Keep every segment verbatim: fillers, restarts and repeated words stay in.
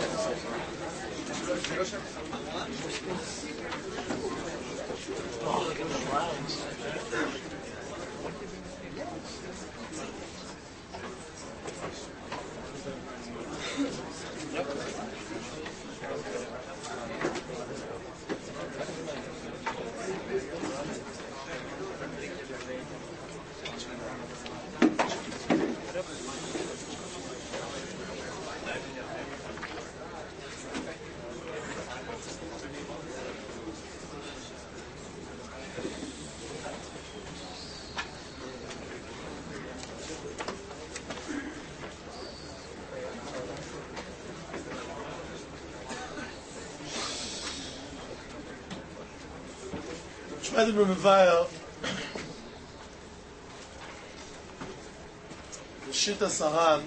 Shmeidim b'mevayer Shita Saran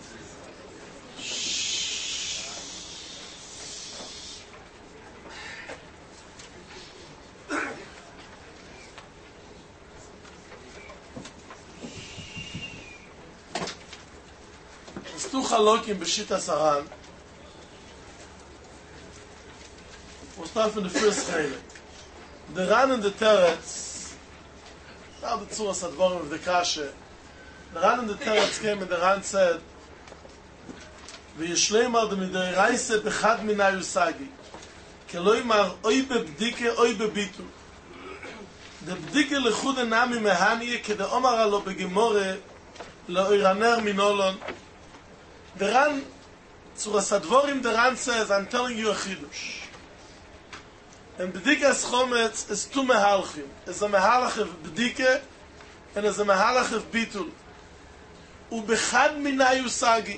There's two halokim b'Shita Saran. We'll start from the first chalik. The Ran and the Teretz, now the Tzuras Advarim of the Kasha, the Ran and the Teretz came and the Ran said, V'yishleimar de midei reise bechad minay usagi, keloimar oi bebdike oi bebitu. The bdike lechud enami mehaniye kede omar alo begemore lo iraner minolon. The Ran, Tzuras Advarim, the Ran says, I'm telling you a chidush. And B'dikas Chometz is two mehalchim. It's a mehalach of B'dike and it's a mehalach of Bitul. Ubechad minay usagi.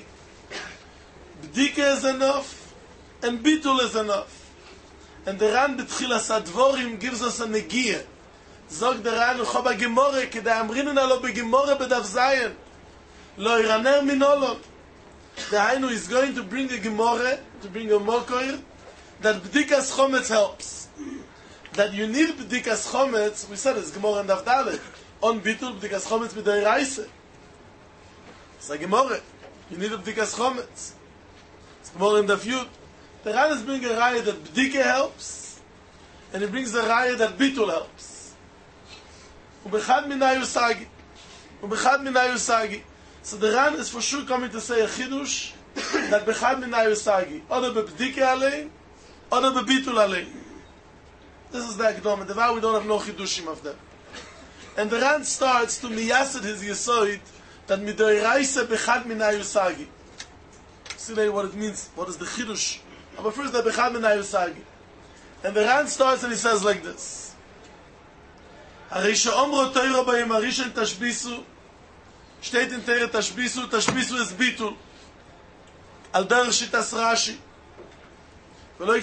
B'dike is enough and Bitul is enough. And the Ran B'tchilas Advorim gives us a negiah. Zog the Ran uchoba gemore kedei amrinen alo begemore bedav zayin. Lo iraner minolon. The Hainu is going to bring a gemore, to bring a mokoir, that B'dikas Chometz helps. That you need B'dikas Chometz, we said it's Gemara and Avdalet. On Bitul, B'dikas Chometz b'dei Reise. It's a Gemara. You need a B'dikas Chometz. It's Gemara and Yud. The Ran is bringing a Raya that B'dike helps, and he brings a Raya that Bitul helps. Ubechad minay usagi. Ubechad minay usagi. So the Ran is for sure coming to say a Chidush, that Bechad minay usagi. Oder B'dike alein, oder B'bitul alein. This is the Akdom, the vow we don't have no chidushim of them. And the Ran starts to miyasid his yesoid that midoi reise bechad minay usagi. See later what it means, what is the chidush. But first the bechad minay usagi. And the Ran starts and he says like this. Harisha omro teiro bayim harisha tashbisu. Steht in teire tashbisu, tashbisu is bitul. Al derech shitas Rashi. We learn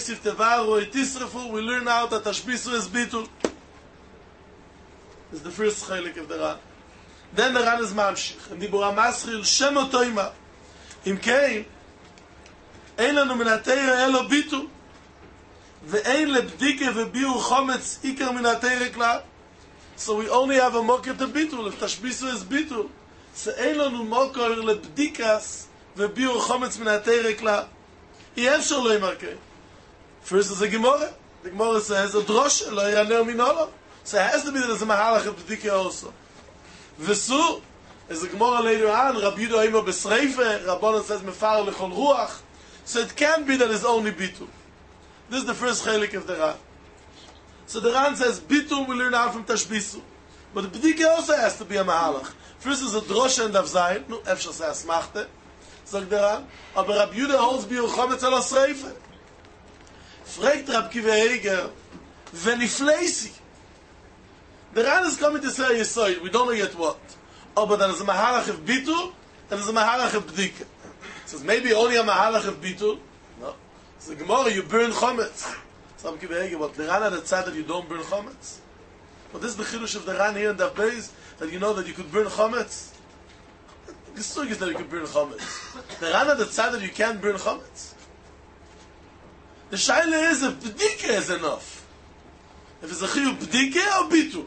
out that Tashbisu is Bitul. This is the first chalik of the Ran. Then the Ran is Mamshich. And Dibura Maschil, Shem Otoima. Im Kein, Ein lanu min haTeira elo Bitul. Ve'ein lebdike ve'biur chometz ikar min haTeira klal. So we only have a mokir to Bitul. If Tashbisu is Bitul, so Ein lanu mokir lebdikas ve'biur chometz min haTeira klal. Yeh efshar lo yimar kein. First is a Gemara. The Gemara says a drosh lo iraner minolon. So it has to be that there's a mahalach of B'dike also. V'su is a Gemara later on. Rabbi Yudah Omer b'Sreife. Rabbanan says mefar lechol ruach. So it can be that it's only Bitul. This is the first chelik of the Ran. So the Ran says Bitul we learn out from Tashbisu. But B'dike also has to be a mahalach. First is a drosh and Dav Zayin. No, efshar say asmachte. Sagt der Ran. Aber Rabbi Yudah holds biur chometz ala Sreife. Fragt Rab Kiva Eger, Venifleisi. The Ran is coming to say Yesoid, we don't know yet what. Oh, but there is a Mahalach of Bitul, and there is a Mahalach of B'dike. It says, maybe only a Mahalach of Bitul? No. It's the Gemara, you burn Chometz. So Rab Kiva Eger, but the Ran had a tzad that you don't burn Chometz. But this is the Chidush of the Ran here in the base, that you know that you could burn Chometz. The Gesug is that you could burn Chometz. The Ran had a tzad that you can't burn Chometz. The shaila is if B'dike is enough. If it's a chiyuv B'dike or Bitul.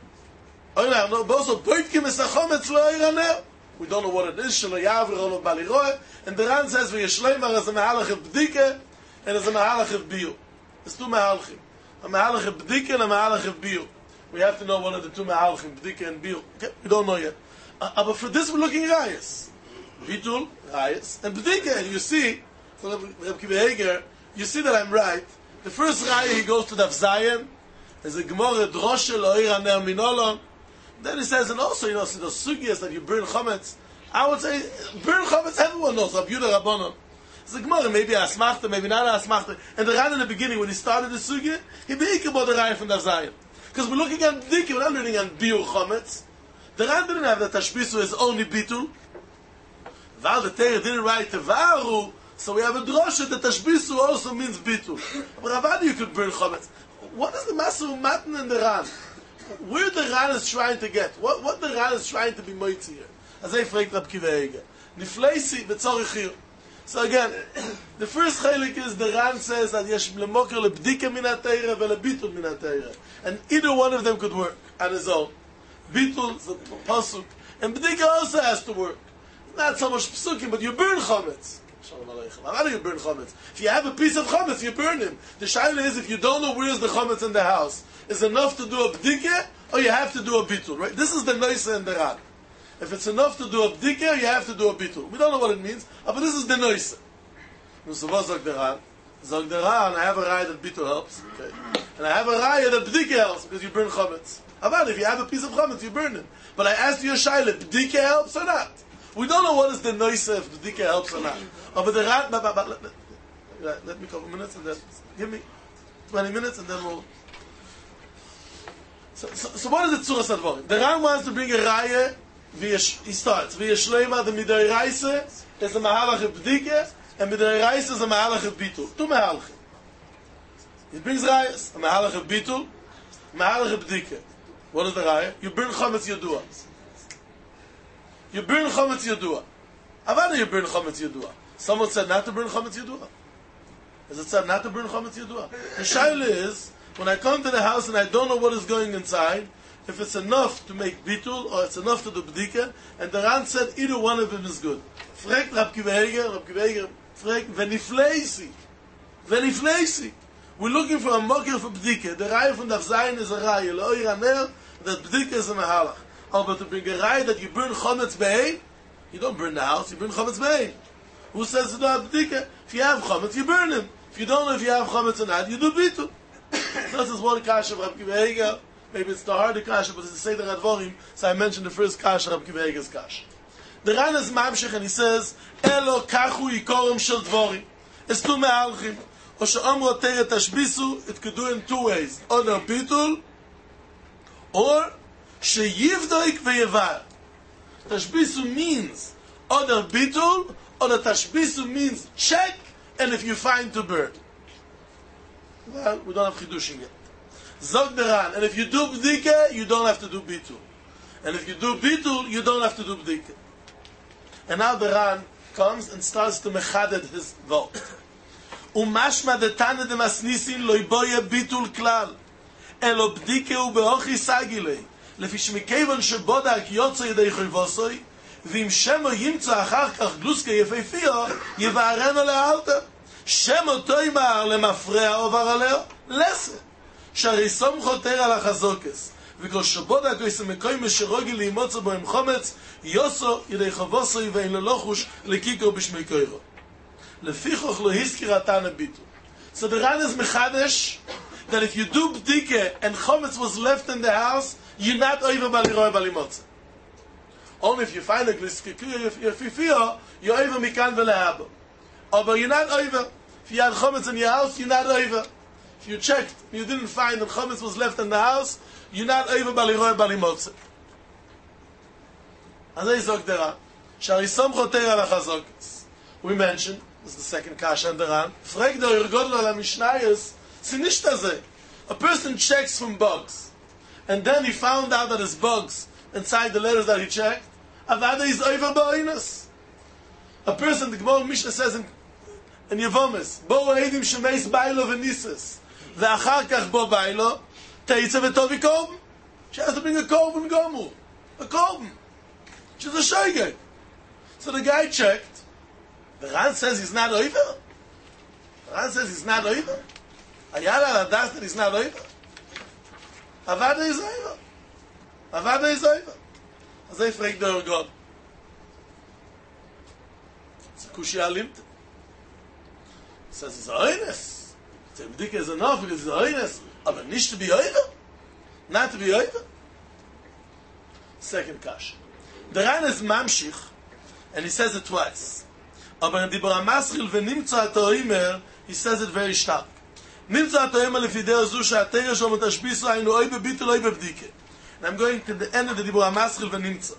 Oh no, also Boitkim is a chometz lo iraner. We don't know what it is. Shelo yavir olo baliroe. And the Ran says v'yeshleimar as a mehalach of B'dike and there's a Mahalach of Biur. There's two Mahalachim. A Mahalach of Bdika and a Mahalach of Biur. We have to know one of the two Mahalachim, Bdika and Biur. Okay? We don't know yet. Uh, but for this we're looking at Rayas. Bitul, Rayas, and Bdika. And you see, for Reb Kiva Eger, you see that I'm right. The first Raya he goes to Daf Zayin. There's a Gemara Droshe Lo'ir Aner Minolon. Then he says, and also, you know, see those sugyas that you burn chametz. I would say, burn chametz, everyone knows, Rabbi Yehuda Rabbanon. It's a Gemara, maybe asmachta, maybe not asmachta. And the Ran in the beginning, when he started the sugya, he beik about the Raya from Daf Zayin. Because we're looking at Diki, we're not learning on Biur chametz. The Ran didn't have that Tashbisu is only Bitul. Val the Teir didn't write Tevaru, so we have a drosha that Tashbisu also means Bitul. But Ravadi, you could burn chametz. What is the Masu Matan in the Ran? Where the Ran is trying to get? What what the Ran is trying to be moitzi here? As I fragt Rab Kiva Eger. Nifleisi v'tzorich hier. So again, the first chelik is the Ran says that yesh lemoker lebdika min ha'teira velebitul min ha'teira, and either one of them could work on his own. Bitul is a pasuk, and bdika also has to work. Not so much psukim, but you burn chametz. How do you burn chametz? If you have a piece of chametz, you burn him. The shaila is, if you don't know where's the chametz in the house, is enough to do a bdika, or you have to do a bitul, right? This is the noisa and the Ran. If it's enough to do a bdika, you have to do a bitul. We don't know what it means, but this is the noisa. So what zog the Ran? Zog the Ran, I have a raya that bitul helps, okay? And I have a raya that bdika helps, because you burn chametz. About if you have a piece of chametz, you burn it. But I asked you a shaila, bdika helps or not? We don't know what is the noisa if bdika helps or not. Oh, but the Ran, but, but, but, let, let, let me a couple minutes and then, give me twenty minutes and then we'll... So, so, so what is the Tzuras Advarim? The Ran wants to bring a raya, he starts, V'yeshleima the Midei Reise is a Mahalach of Bdike, and Midei Reise is a Mahalach of Bitul. Two Mahalachim. He brings rayas, a Mahalach of Bitul, Mahalach of Bdike. What is the raya? You burn Chometz Yadua. You burn Chometz Yadua. Avada you burn Chometz Yadua. Someone said not to burn Chometz Yadua. As it said not to burn Chometz Yadua. The shaila is, when I come to the house and I don't know what is going inside, if it's enough to make bitul or it's enough to do bdika, and the Ran said either one of them is good. Fragt Rab Kiva Eger, Rab Kiva Eger, fragt, venifleisi, venifleisi. We're looking for a mocker for bdika. The raya from Daf Zayin is a raya, lo'ir aner, that bdika is a mahalach. Oh, but to bring a raya that you burn chometz be'ein, you don't burn the house, you burn chometz be'ein. Who says to do bdika? If you have chometz, you burn him. If you don't know if you have chometz or not, you do bitul. So this is one kasha of Rab Kiva Eger. Maybe it's the harder kasha, but it's the Seder Advarim, so I mentioned the first kasha, Rab Kiva Eger's kasha. The Ran is mamshech, and he says, Elo kachu ikorim shel dvorim. It's two me'alchim. O she'omro teire tashbisu, it could do in two ways. Oder bitul, or she'yivdoik ve'yevar. Tashbisu means oder bitul, or the tashbisu means check, and if you find to burn. Well, we don't have chidushing yet. Zog the Ran, and if you do bdika, you don't have to do bitul. And if you do bitul, you don't have to do bdika. And now the Ran comes and starts to mechaded his vote. Umashma de tane de masnisin lo iboye bitul klal. Elo bdike u beochi sagilei. Lefi shmikevan shebodak yotzo yedei choivosoi, vim shemo yimtzo achar kach gluske yefeifio, yevareno lealta. Shemo toimar lemafrea ovar aleo, lese. שהרי סום חותר על החזוקס, וכל שבוד הכויס המקוים שרוגי לימוצו בו עם חומץ, יוסו ידי חבוסוי ואין לו לוחוש לקיקו בשמי קוירו. לפיכוך לא הזכיר התנא ביטול. So the Ran is mechadesh that if you do bdike and chometz was left in the house, you're not over baliroi balimotze. Only if you find a gliskikuyo yefifio, you're over mikan velehabo. But you're not over. If you had chometz in your house, you're not over. If you checked, you didn't find that chametz was left in the house, you're not over baliroi balimotze. And they zog the Ran. Sharisom choter al hachazokes. We mentioned, this is the second kasha in the Ran. Frag der Yergodel al Mishnayos, si nish tazeh. A person checks from bugs, and then he found out that there's bugs inside the letters that he checked. Avada is over ba'inus. A person, the Gemara Mishnah says in, in Yevomis, bo eidim shemeis bailo v'nises. ואחר כך בו ביילו, תאיצה וטובי קורבן. She has to bring a korban gomu. A korban. She's a shogeg. So the guy checked. The Ran says he's not over. The Ran says he's not over. Ayala Adas that he's not over. Avada is over. Avada is over. As I frag der God. It's a kushia limt. Says it's a hoiness. It's a bdika is enough because it's a hoiness. Aber nicht to be over. Not to be over. Second kash. The Ran is mamshich, and he says it twice. Aber in Dibra Maschil v'nimtza ha'toimer, he says it very stark. Nimtza ha'toimer lefidei zu she'atera shom tashbisu haynu oi bebitul oi bebdike. And I'm going to the end of the Dibra Maschil v'nimtza.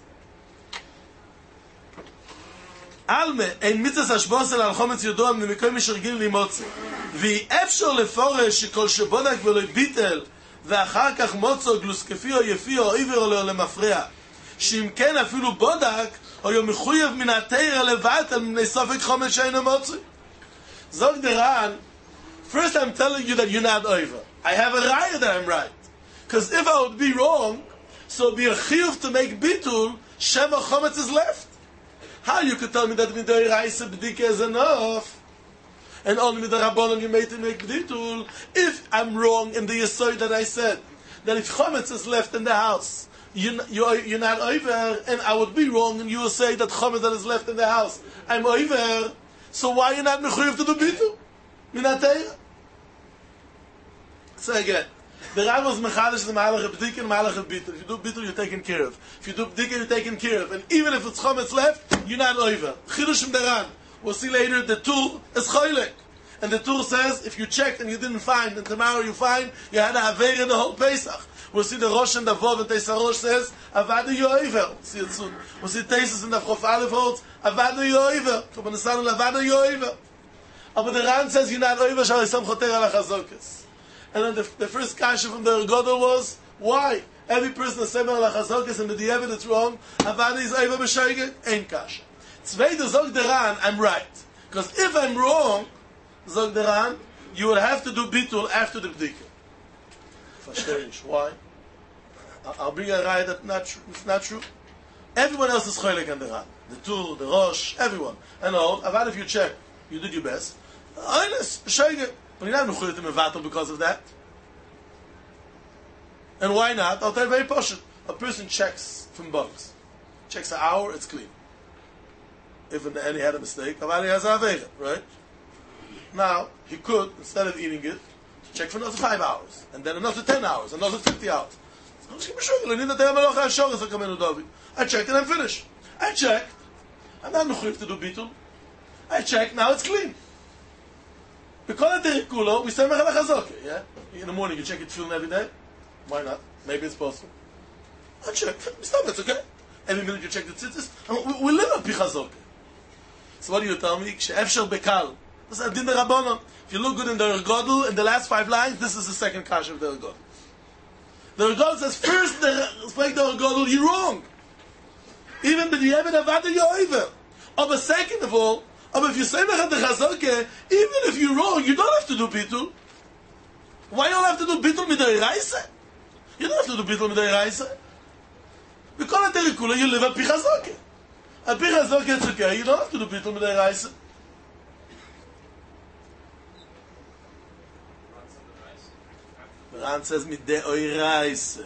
Alme, ein mitzvahs hashbosel al chometz yodoam nemikoy mishergin limotze. Vi efshor leforesh shekol shebodak v'loi bitel ואחר כך מוצו גלוס כפי או יפי או עיוור או למפרע שאם כן אפילו בודק או יום מחויב מן התאיר לבטל מני סופק חומש שאינו מוצו זוג דרן first I'm telling you that you're not over I have a raya that I'm right because if I would be wrong so it would be a chiyuv to make bitul sheva chometz is left how you could tell me that midoi raisa b'dika is enough and only with the Rabbanon you made to make b'ditul. If I'm wrong in the yesod that I said, that if chometz is left in the house, you, you're, you're not over, and I would be wrong, and you will say that chometz that is left in the house, I'm over, so why are you not mechuyev to do b'ditul? Minatayra? Say again. The Rav was mechadish the malach b'dika and malach b'ditul. If you do b'ditul, you're taken care of. If you do b'dika, you're taken care of. And even if it's chometz left, you're not over. Chidush from the Ran. We'll see later the Tur is choylek. And the Tur says, if you checked and you didn't find, and tomorrow you find, you had a Haver in the whole Pesach. We'll see the Rosh and the Vov and Teisarosh says, Avada Yoiver. We'll see it soon. We'll see Teisus and the Chof Aleph holds, Avada Yoiver. Kabban Nisan and Avada Yoiver. But the Ran says, you're not Yoiver, Shal Yisam Choter Ala Chazokes. And then the, the first kasha from the Ergodol was, why? Every person is Semer Ala Chazokes, and the Diavad it's wrong. Avada is Yoiver B'Shoige, ain't kasha. Zweite zog der Ran, I'm right. Because if I'm wrong, zog der Ran, you will have to do bitul after the bdika. Verstehe ich. Why? I'll bring a raya that not true. It's not true. Everyone else is choylek on the Ran. The Tur, the Rosh, everyone. And all, Avad, if you check, you did your best. Honest, Shoige. But you're not mechuyev to mevatel because of that. And why not? I'll tell you very poshut. A person checks from bugs. Checks an hour, it's clean. If in the end he had a mistake, Avada has a Aveda, right? Now, he could, instead of eating it, check for another five hours, and then another ten hours, another fifty hours. I checked and I'm finished. I checked. I'm not mechuyev to do bitul. I checked, now it's clean. Because of the we say mechal chazoke, yeah? In the morning you check your tefillin every day. Why not? Maybe it's possible. I check. Stop, it's okay. Every minute you check the tzitzis. We, we live on pi chazoke. So what do you tell me? She'efshel bekal. This is a din rabbanon. If you look good in the Ergodel, in the last five lines, this is the second kasha of the Ergodel. The Ergodel says, first, the speak the Ergodel, you're wrong. Even with the Eved Avada, you're over. But second of all, but if you say Mechad the Chazoke, even if you're wrong, you don't have to do bitul. Why you don't have to do bitul midei raisa? You don't have to do bitul midei raisa. Because at Terikula, you live at Pi Chazoke. At Pi Chazoke, it's okay, you don't have to do bitul midei raisa. Ran says midei raisa.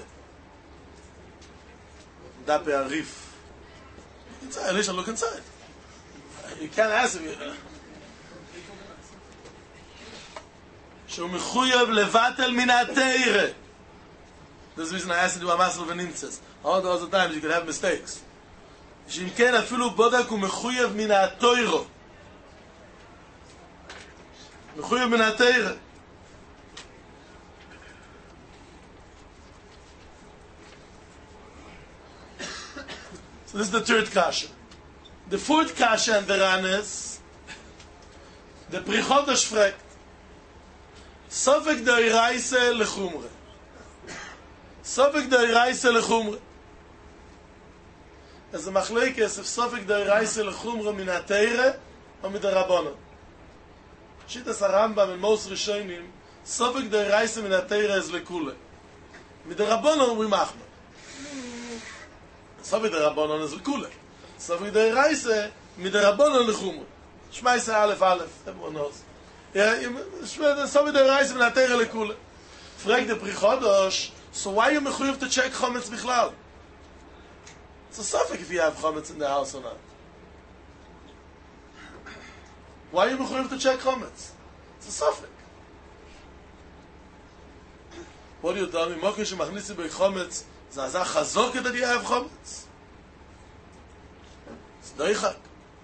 Dape Arif. Inside, Elisha, look inside. You can't ask him. שהוא מחויב לבטל מן התורה. This is the reason I asked you to do a masel v'nimtzes. All the other times you could have mistakes. שאם כן אפילו בודק הוא מחויב מן התורה. מחויב מן התורה. So this is the third kasha. The fourth kasha and the Ran is the Prichodosh fragt Sofek d'oiraise lechumre. Sofek d'oiraise lechumre. As a machlekes if Sofek d'oiraise lechumre min ha-teire or min ha-rabbanon. Shitas ha-Rambam in most Rishonim Sofek d'oiraise min ha-teire is lekule. Min ha-rabbanon we machmer. Sofek d'oiraise is lekule. Sofek d'oiraise min ha-rabbanon lechumre. Shmaisa Aleph Aleph. Everyone knows. Ja, so wie der Reise von der Teire lekule. Fragt der Prichodosh, so why you mechuyev to check chametz bichlal? It's a suffix if you have chametz in the house or not. Why are you mechuyev to check chametz? It's a suffix. What do you tell me? Mokin shemachnisi bei chametz, zazah chazok that you have chametz. It's doichak.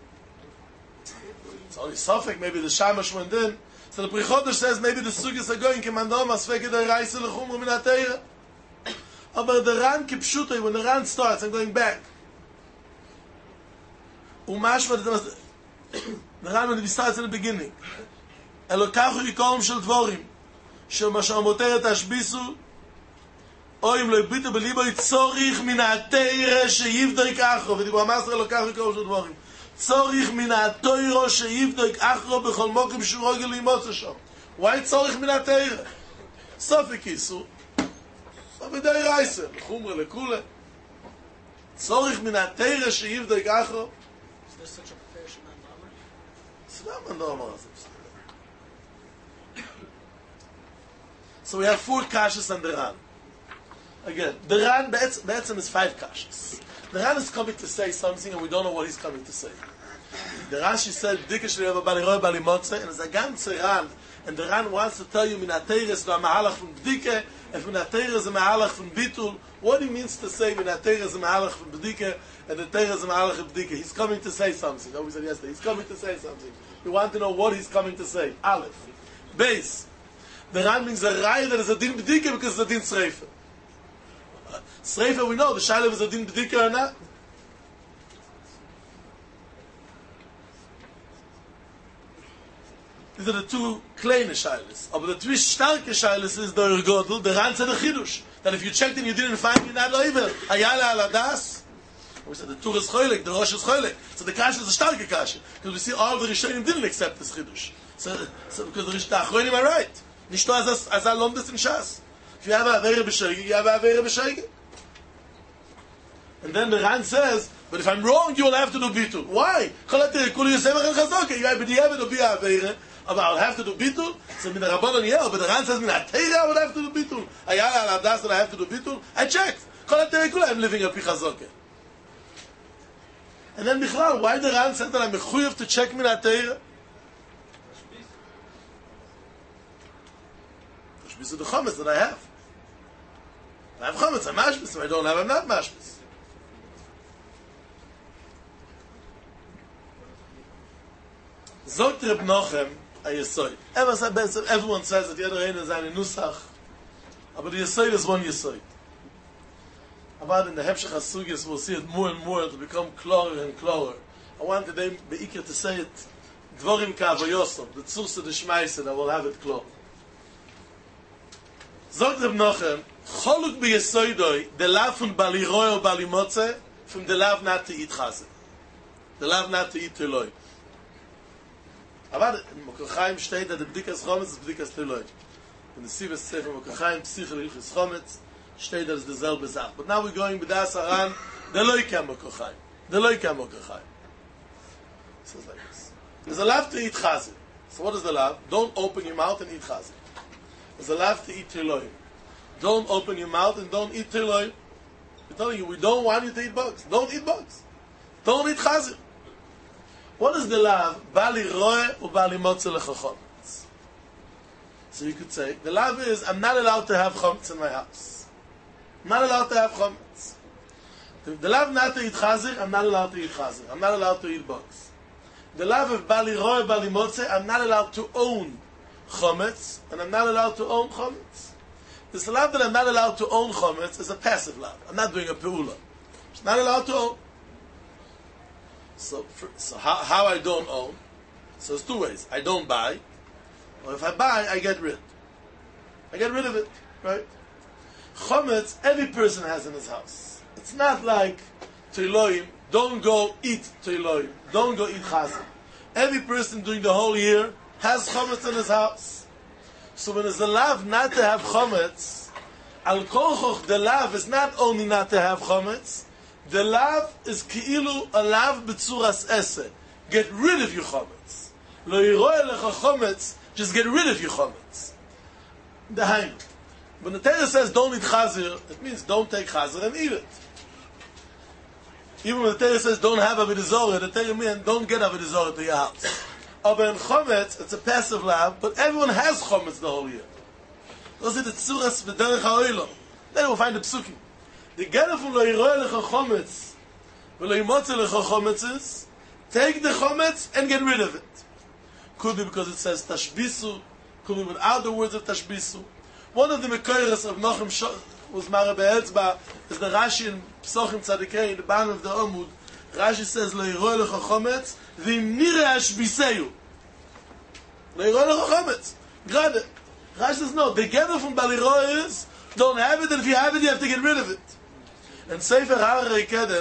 It's only suffix, maybe the shamash went in. So the Prichodosh says maybe the sugis are going commandom as fake the reise lechumra min atayra. Aber the ran kipshuto, when the ran starts, I'm going back. Umashma the ran when it starts in the beginning. Elokachu yikolom shel dvorim shel mashar moteret ashbisu oim lo ibitu belibo yitzorich min atayra sheyivdoik achro v'dibu amasra elokachu yikolom shel dvorim צוריך מן התוירו שיבדוק אחרו בכל מוקם שהוא רגל לימוצה שם. why צוריך מן התוירה? סופי כיסו. סופי די רייסה. לחומרה לכולה. צוריך מן התוירה שיבדוק אחרו. Is there such a fair Shemam Damar? סלאמן דומר הזה. So we have four kashas on the Ran. Again, the Ran בעצם is five kashas. The Ran is coming to say something and we don't know what he's coming to say. The Rashi said, Dike shli yava bali roi bali motze, and it's a ganze Ran, and the Ran wants to tell you, min ha-teres no ha-mahalach from Bdike, and min ha-teres a mahalach from Bitul. What he means to say, min ha-teres a mahalach from Bdike, and the teres a mahalach from Bdike. He's coming to say something. Oh, we said yesterday, he's coming to say something. We want to know what he's coming to say. Aleph. Base. The Ran means a raya that is a din Bdike because it's a din Sreifa. Sreifa, we know, the Shailev is a din Bdike or not. These are the two kleine Shailes. But the three starke Shailes is the Ergodel, the Ran said the Chidush. That if you checked and you didn't find, you're not loivel. Ayala ala das. We said the Tur is choylek, the Rosh is choylek. So the Kash is a starke Kash. Because we see all the Rishonim didn't accept this Chidush. So, so because the Rish, the Achronim are right. Nicht nur as as a lomdes in Shas. If you have a Avere b'Sheige, you have a Avere b'Sheige. And then the Ran says, but if I'm wrong, you will have to do Bitul. Why? But I'll have to do Bitul. So min Rabbanon Yel, but the Ran says min HaTeira I would have to do Bitul. Ayala al Adas that I have to do Bitul. I checked. I'm living a Pichazoke. And then Bichlal, why the Ran said that I'm mechuyev to check min HaTeira? Tashbis is the chametz that I have. I have chametz, I'm mashbis. If I don't have, I'm not mashbis. Zogt Reb Nochem a Yesoid. Everyone says that the other is a Nusach, but the Yesoid is one Yesoid. But in the Hepshach HaSugis we'll see it more and more to become clearer and clearer. I want today Be'ikr to say it Dvorim Ka'avoyosov, the Tzursa de Shmaisa, that will have it clear. Zogt Reb Nochem, Choluk be Yesoidoi, the lav from Bali Roy or Bali Motze, from the lav not to eat Chazir. The lav not to eat Teloi. Aber in Mokochaim steht, that the Bdikas Chometz is Bdikas Teloi. In the Sivas Sefer Mokochaim, Psichel Ilchis Chometz, steht that it's the Zelbe Zach. But now we're going with Das Aran, the Loika Mokochaim. The Loika Mokochaim. So it's like this. There's a lav to eat Chazir. So what is the lav? Don't open your mouth and eat Chazir. There's a lav to eat Teloi. Don't open your mouth and don't eat Teloi. We're telling you, we don't want you to eat bugs. Don't eat bugs. Don't eat Chazir. What is the lav? Bali roe or bali motze lechachometz. So you could say, the lav is, I'm not allowed to have chometz in my house. I'm not allowed to have chometz. The, the lav not to eat chazir, I'm not allowed to eat chazir. I'm not allowed to eat bugs. The lav of bali roe, bali motze, I'm not allowed to own chometz, and I'm not allowed to own chometz. This lav that I'm not allowed to own chometz is a passive lav. I'm not doing a peula. It's not allowed to own. So, for, so how, how I don't own? So it's two ways. I don't buy, or if I buy, I get rid. I get rid of it, right? Chometz, every person has in his house. It's not like Teiloim, don't go eat Teiloim, don't go eat Chazir. Every person during the whole year has Chometz in his house. So when it's a lav not to have Chometz, Al Kochoch, the lav is not only not to have Chometz, the lav is ki'ilu a lav b'tzuras ese. Get rid of your chometz. Lo yiroe lecha chometz just get rid of your chometz. The hainu. When the Torah says don't eat chazir, it means don't take chazir and eat it. Even when the Torah says don't have avodah zarah, the Torah means don't get avodah zarah to your house. But in chometz, it's a passive lav, but everyone has chometz the whole year. Those are the tzuras v'derech ha'olam. Then we'll find the psukim. The gather from lo yiroy lecha chometz, v'lo yimotze lecha chometz is, take the chometz and get rid of it. Could be because it says tashbisu, could be without the words of tashbisu. One of the mekoyres of Nochem Sh- was Marabe Etzba is the Rashi in Psochim Tzadikei, in the bottom of the Omud. Rashi says, Lo yiroy lecha chometz, v'im nire ashbiseyu. Lo yiroy lecha chometz. Grade. Rashi says, no, the gather from Baliroy is, don't have it, and if you have it, you have to get rid of it. And Sefer Harei Kedem,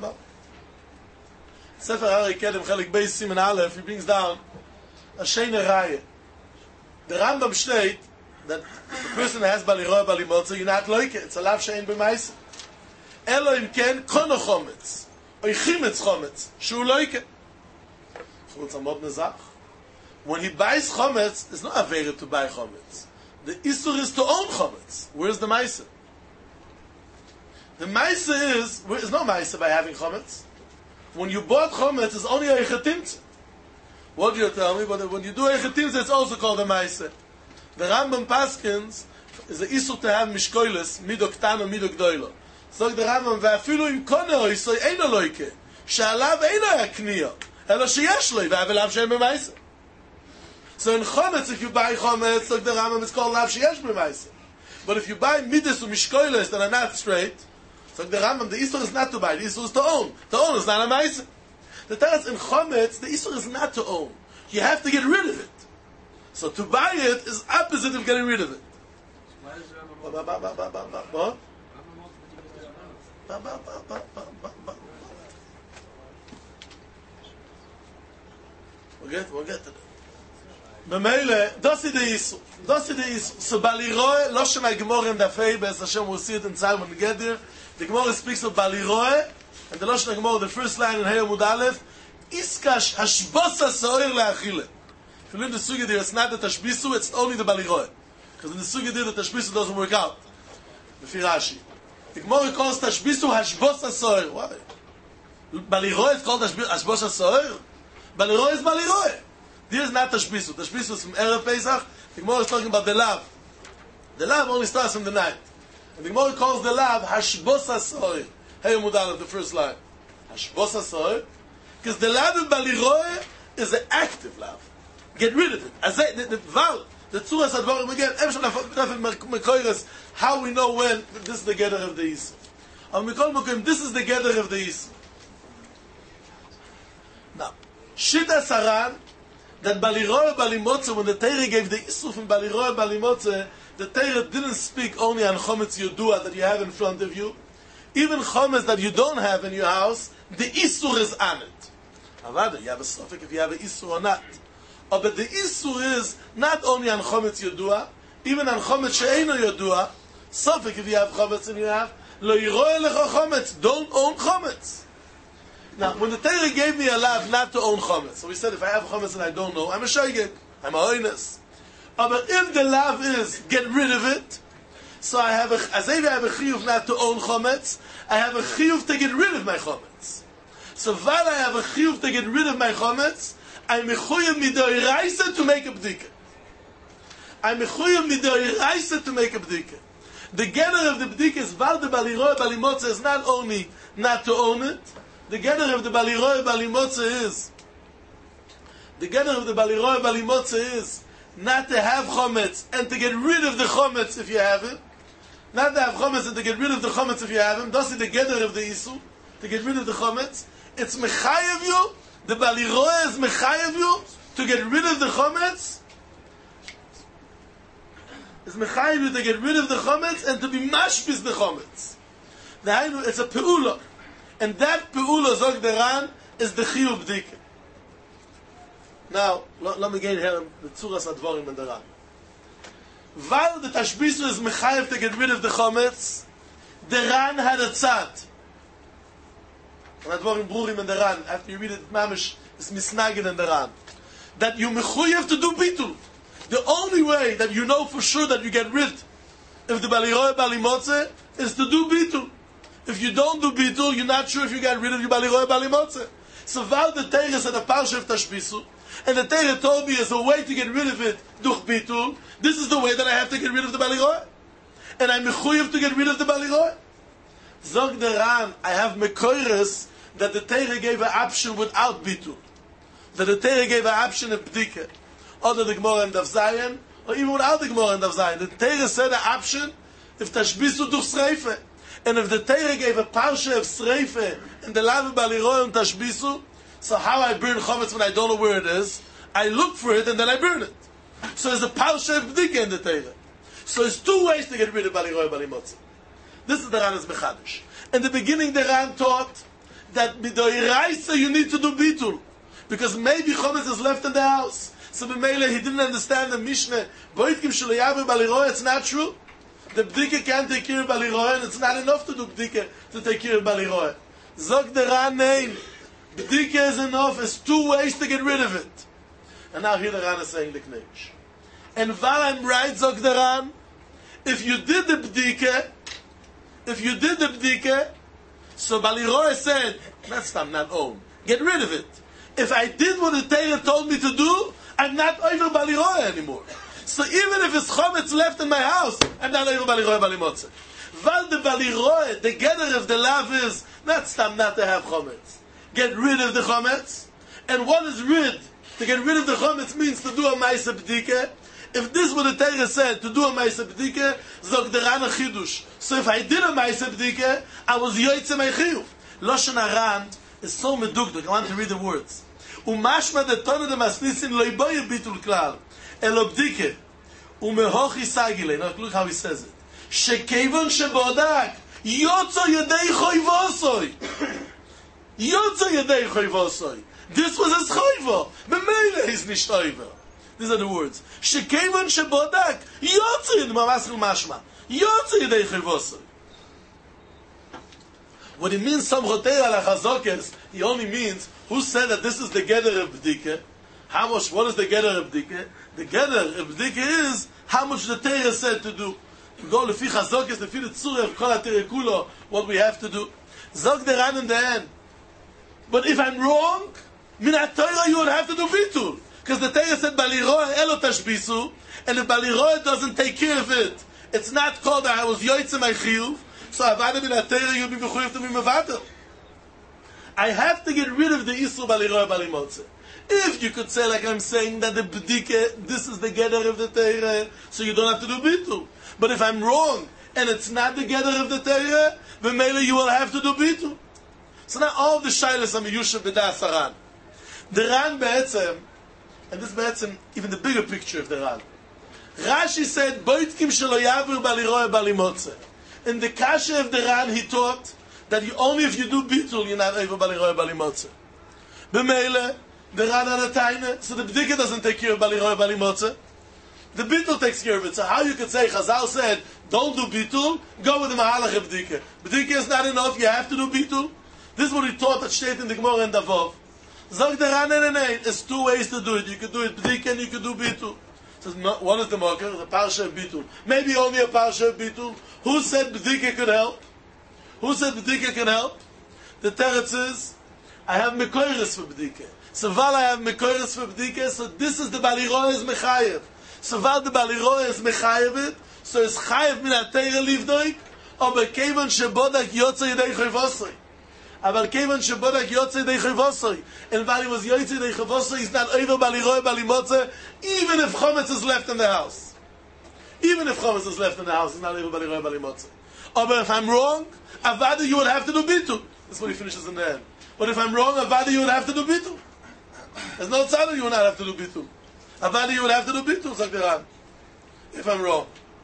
Sefer Harei Kedem, Chelik Beis Siman Aleph, he brings down a Sheine Raya. The Rambam state that the person that has Baliroy Balimotza, you're not like it. It's a lav shein b'maisa. Elo im ken kono chometz, or chimetz chometz, shu like it. Chutz amod nezach. When he buys chometz, it's not a avera to buy chometz. The isur is to own chometz. Where's the maisa? The maisa is, there is no maisa by having chometz. When you bought chometz, it's only a echetimtze. What do you tell me? But when you do a echetimtze, it's also called a maisa. The Rambam Paskins is the isur to have mishkoiles, mido ktano, mido gdoilo. So the Rambam, ve'afilu im koneo, isoy eino loike, she'alav eino yakniyo, elo sheyesh loi, ve'avelav she'en b'maisa. So in chometz, if you buy chometz, like the Rambam, it's called lav sheyesh b'maisa. But if you buy midas or mishkoiles that are not straight, so the Rambam, the isur is not to buy, the isur is to own. To own is not a maisa. The Torah in chometz, the isur is not to own. You have to get rid of it. So to buy it is opposite of getting rid of it. What? We'll get, we'll get to that. B'meile, das ist der Yisur. Das ist der Yisur. So Baliroe, lo shem ha-Gemorah in Dafei, Be'ez Hashem, we'll see it in Tzal when we get there. The Gemorah speaks of Baliroe, and the lo shem ha-Gemorah, the first line in Hey Amud Aleph, Iskash hashbos ha-so'er le'achile. If you learn the Sugi there, it's not the Tashbisu, it's only the Baliroe. Because in the Sugi there, the Tashbisu doesn't work out. B'fi Rashi. The Gemorah calls Tashbisu hashbos ha-so'er. Why? Baliroe is called hashbos ha-so'er? Baliroe is Baliroe. There is not Tashbisu. Tashbisu is from Erev Pesach. The Gemara is talking about the lav. The lav only starts from the night. And the Gemara calls the lav Hashbos HaSoir. Hey Mudal, the first line. Hashbos HaSoir. Because the lav in Baliroe is an active lav. Get rid of it. As the, the, the Val, the Tzuras Advarim again, how we know when this is the gather of the Yisuf. This is the gather of the Yisuf. Now, Shita Saran, that Baliroe Balimotze, when the Torah gave the Isuf in Baliroe Balimotze, the Torah didn't speak only on Chometz Yodua that you have in front of you. Even Chometz that you don't have in your house, the Isur is on it. Avada, you have a suffix if you have an Isur or not. Oh, but the Isur is not only on Chometz Yodua, even on Chometz She'eino Yodua, suffix if you have Chometz and you have, Lo Yiroe Lecha Chometz, don't own Chometz. Now, when the Torah gave me a lav not to own chometz, so we said if I have chometz and I don't know, I'm a shaygek, I'm a oinus. But if the lav is get rid of it, so I have a, as if I have a chiyuv not to own chometz, I have a chiyuv to get rid of my chometz. So while I have a chiyuv to get rid of my chometz, I'm mechuyuv midoiraisa to make a bdika. I'm mechuyuv midoiraisa to make a bdika. The getter of the bdika is val de Baliroe Balimotze is not only not to own it. The gather of the Baliroe Balimotze is the gather of the Baliroe Balimotze is not to have chometz and to get rid of the chometz if you have it. Not to have chometz and to get rid of the chometz if you have him. That's the gather of the Isu, to get rid of the chometz. It's mechayev you. The Baliroe is mechayev you to get rid of the chometz. It's mechayev you to get rid of the chometz and to be mashbis the chometz. It's a peula. And that peula zog deran is the chiyuv bdika. Now, let me get here the tzuras advarim and deran. While the tashbisu is mechayev to get rid of the chometz, deran had a tzad. And advarim brurim and deran. After you read it, mamish is misnagin and deran. That you mechuyev to do bitul. The only way that you know for sure that you get rid of the Baliroe Balimotze is to do Bitul. If you don't do Bitul, you're not sure if you get rid of your Baliroe Balimotze. So while the Teres and the Parsha of Tashbisu, and the Teres told me as a way to get rid of it, Duch Bitul, this is the way that I have to get rid of the Baliroe. And I'm mechuyev to get rid of the Baliroe. Zog the Ran, I have Mekoires that the Teres gave an option without Bitul. That the Teres gave an option of Bdike. Oder the Gemara and Daf Zayin, or even without the Gemara and Daf Zayin. The Teres said an option if Tashbisu Duch Sreife. And if the Torah gave a parsha of Sreife in the Lav Baliroe and Tashbisu, so how I burn Chometz when I don't know where it is, I look for it and then I burn it. So there's a parsha of Bdika in the Torah. So there's two ways to get rid of Baliroe and Balimotze. This is the Ran's Mechadish. In the beginning, the Ran taught that B'doiraisa you need to do Bitul. Because maybe Chometz is left in the house. So B'meile, he didn't understand the Mishnah. Boitkim Shulayavu Baliroe, it's not true. The Bdike can't take care of Baliroe, and it's not enough to do Bdike to take care of Baliroe. Zog the Ran name. Bdike is enough. There's two ways to get rid of it. And now here the Ran is saying the Knesh. And while I'm right, Zog the Ran, if you did the Bdike, if you did the Bdike, so Baliroe said, that's not, not own. Get rid of it. If I did what the Torah told me to do, I'm not over Baliroe anymore. So even if it's Chometz left in my house, I'm not over Baliroe Balimotze. Val the Baliroe, the getter of the lav is, not stam not to have Chometz. Get rid of the Chometz. And what is rid? To get rid of the Chometz means to do a Maisa B'dike. If this what the Torah said, to do a Maisa B'dike, Zog the Ran a Chidush. So if I did a Maisa B'dike, I was Yoitze my Chiyuv. Loshen Aran is so medugduk. I want to read the words. Umashma de Tone de Masnisin lo iboye bitul klal. Elo B'dike. Umehochi sagile. Now look how he says it. Shekevon shebodak. Yotzo yedei choivosoi. Yotzo yedei choivosoi. This was his choivo. B'meile is nicht choivo. These are the words. Shekevon shebodak. Yotzo yedei mamaskul mashma. Yotzo yedei choivosoi. What it means, some choter ala chazokes, he only means, who said that this is the gather of B'dike? How much, what is the gather of B'dike? The gather of B'dike is how much the Torah said to do. You go lefi chazokes, lefi the tzura of kol ha-Torah kulo, what we have to do. Zog the Ran in the end. But if I'm wrong, min ha-Torah you would have to do bitul. Because the Torah said, Baliroe elo tashbisu, and if Baliroe doesn't take care of it, it's not called that I was yoytze my chiyuv, so avada min ha-Torah you'll be mechuyev to be mevatel. I have to get rid of the Isur Baliroe Balimotze. If you could say, like I'm saying, that the B'dike, this is the gather of the Torah, so you don't have to do Bitul. But if I'm wrong, and it's not the gather of the Torah, then maybe you will have to do Bitul. So now all of the Shailas are Miyushav B'das Ran. The Ran Be'etzem, and this Be'etzem, even the bigger picture of the Ran. Rashi said, Boitkim shelo yavir Baliroe Balimotze. In the Kasha of the Ran, he taught that you, only if you do Bitul, you're not over Baliroe Balimotze. B'meile, the Ran had a taina, so the B'dike doesn't take care of Baliroe Balimotze. The Bitul takes care of it. So how you could say, Chazal said, don't do Bitul, go with the Mahalach of B'dike. B'dike is not enough, you have to do Bitul. This is what he taught at Shteit in the Gemara and Davov. Zog the Ran and Enei, there's two ways to do it. You could do it B'dike and you could do Bitul. So one is the Moker, the Parsha of Bitul. Maybe only a Parsha of Bitul. Who said B'dike could help? Who said B'dike can help? The Teretz is, I have Mekoiris for B'dike. So while I have Mekoiris for B'dike, so this is the Baliroe is Mechayev. So while the Baliroe is Mechayev it, so is Chayev min ha-Teira livdoik, or Bekevan shebodak yotze yedei choivosoi. Aber Kevan shebodak yotze yedei choivosoi. And while he was yotze yedei choivosoi, he's not over Baliroe Balimotze, even if Chometz is left in the house. Even if Chometz is left in the house, he's not over Baliroe Balimotze. But if I'm wrong, Avada you would have to do Bitul. That's what he finishes in the end. But if I'm wrong, Avada you would have to do Bitul. There's no tzaddik you would not have to do Bitul. Avada you would have to do Bitul, Zakh. If I'm wrong,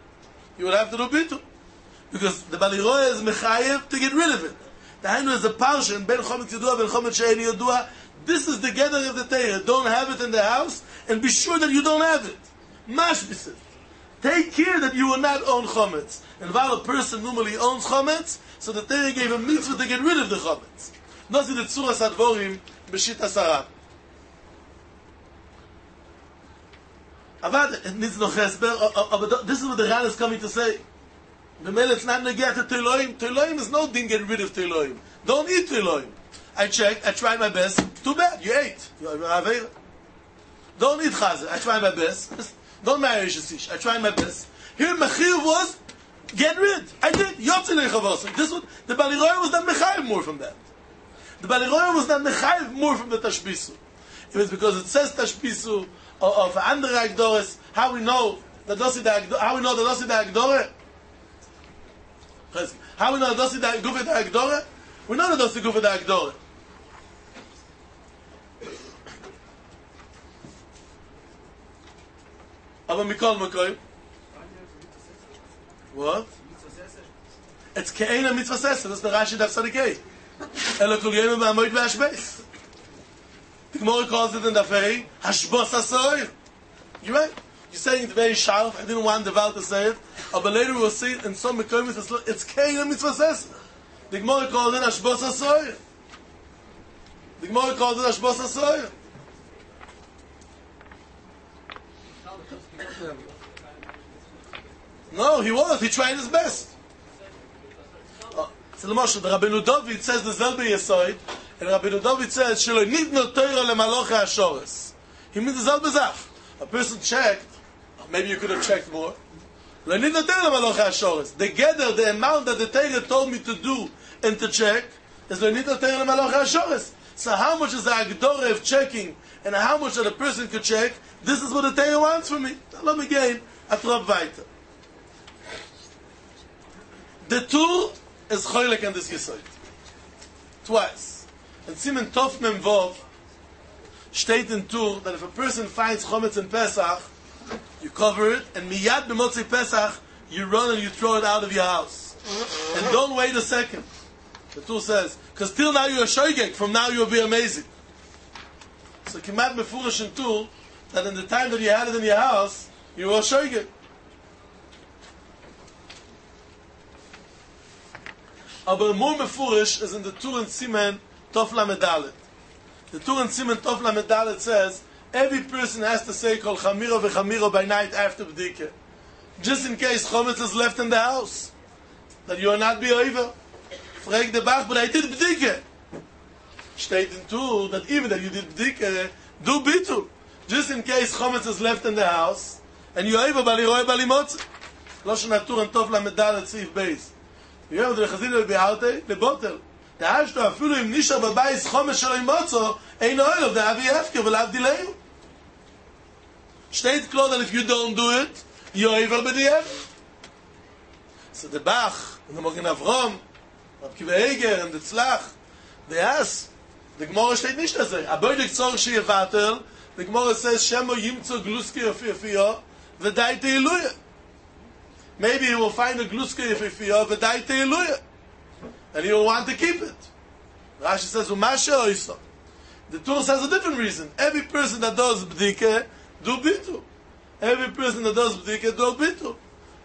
you would have to do Bitul. Because the Baliroe is Mechayev to get rid of it. The Hainu is a parsha, Ben Chometz Yedua, Ben Chometz She'eni Yedua. This is the gather of the Torah. Don't have it in the house, and be sure that you don't have it. Mashbis it. Take care that you will not own Chometz. And while a person normally owns Chometz, so the Torah gave a mitzvah to get rid of the Chometz. Nosi the Tzuras Advorim, B'shit Asara. Avad, it needs no chesber, but this is what the Ran is coming to say. The male it's not negate to Teloim. Teloim is no thing get rid of Teloim. Don't eat Teloim. I checked, I tried my best. Too bad, you ate. You have a Don't eat chazer. I tried my best. Don't marry Yeshisish. I tried my best. Here, Mechir was, get rid. I did. Yotzilei Chavosim. This was, the Baliroya was not Mechayiv more from that. The Baliroya was not Mechayiv more from the Tashbisu. It was because it says Tashbisu of, of andere Agdores. How we know that Dosi the Agdore, how we know that Dosi the Agdore? How we know that Dosi the Gufa the Agdore? We know that Dosi Gufa the Agdore. Aber Mikol Makoy. What? It's Ke'ena Mitzvah Sesser. That's the Rashi Daf Sadikei. Elo Kol Yom Ba'amoid Ba'ashbeis. The Gemara calls it in the Fei Hashbos HaSoir. You're right. You're saying it very sharp. I didn't want the Val to say it. But later we will see it in some Mekoy Mitzvah. It's Ke'ena Mitzvah Sesser. The Gemara calls it Hashbos HaSoir. The Gemara calls it Hashbos HaSoir. No, he was. He tried his best. Uh, so the Moshe, the Rabbeinu David says the Zelbe Yesoid, and Rabbeinu David says, "Shelo nidno Torah lemaloche hashores." He means the Zelbe Zaf. A person checked. Maybe you could have checked more. Lo nidno Torah lemaloche hashores. The gather, the amount that the Torah told me to do and to check is lo nidno Torah lemaloche hashores. So how much is the Agdore of checking, and how much that a person could check? This is what the Torah wants from me. Let me gain a trop weiter. The Tur is choylek on this Yesod. Twice. And Simen Tov Mem Vov steht in Tur that if a person finds chometz in Pesach, you cover it, and miyad b'motzi Pesach, you run and you throw it out of your house. And don't wait a second. The Tur says, because till now you're a shoygek, from now you'll be amazing. So Kimat Mefurish in Tur, that in the time that you had it in your house, you were a shoygek. Aber more mefurish is in the Tur and Simen Tov Lamedalet. The Tur and Simen Tov Lamedalet says every person has to say Kol Chamiro v'Chamiro by night after B'dike, just in case Chometz is left in the house, that you will not be over. Frag the Bach, but I did B'dike. Steht in Tur that even that you did B'dike, do Bitul, just in case Chometz is left in the house, and you are over Bali Roy Bali Motze. Loshen HaTur and Tov Lamedalet Sif Beis. You have the Chazil behalte the bottle. The hast du afilu im nisha bebayis chomesh shel imotzo ein oil of the avi hefker v'lav dileu. Steht klar that if you don't do it, you're over b'diyev. So the Bach, and the Mogen Avrom, Rab Kiva Eger, and the Tzlach, they ask, the Gemara steht nicht das. Aber ich zorg shi yevatel, the Gemara says, Shemo yimtzo gluski ofiyo v'dai teiluya. Maybe he will find a gluska yefifiyah v'dai teiluya, and he will want to keep it. Rashi says, "Umashe oisa." The Tur says a different reason. Every person that does b'dike do bitu. Every person that does b'dike do bitu.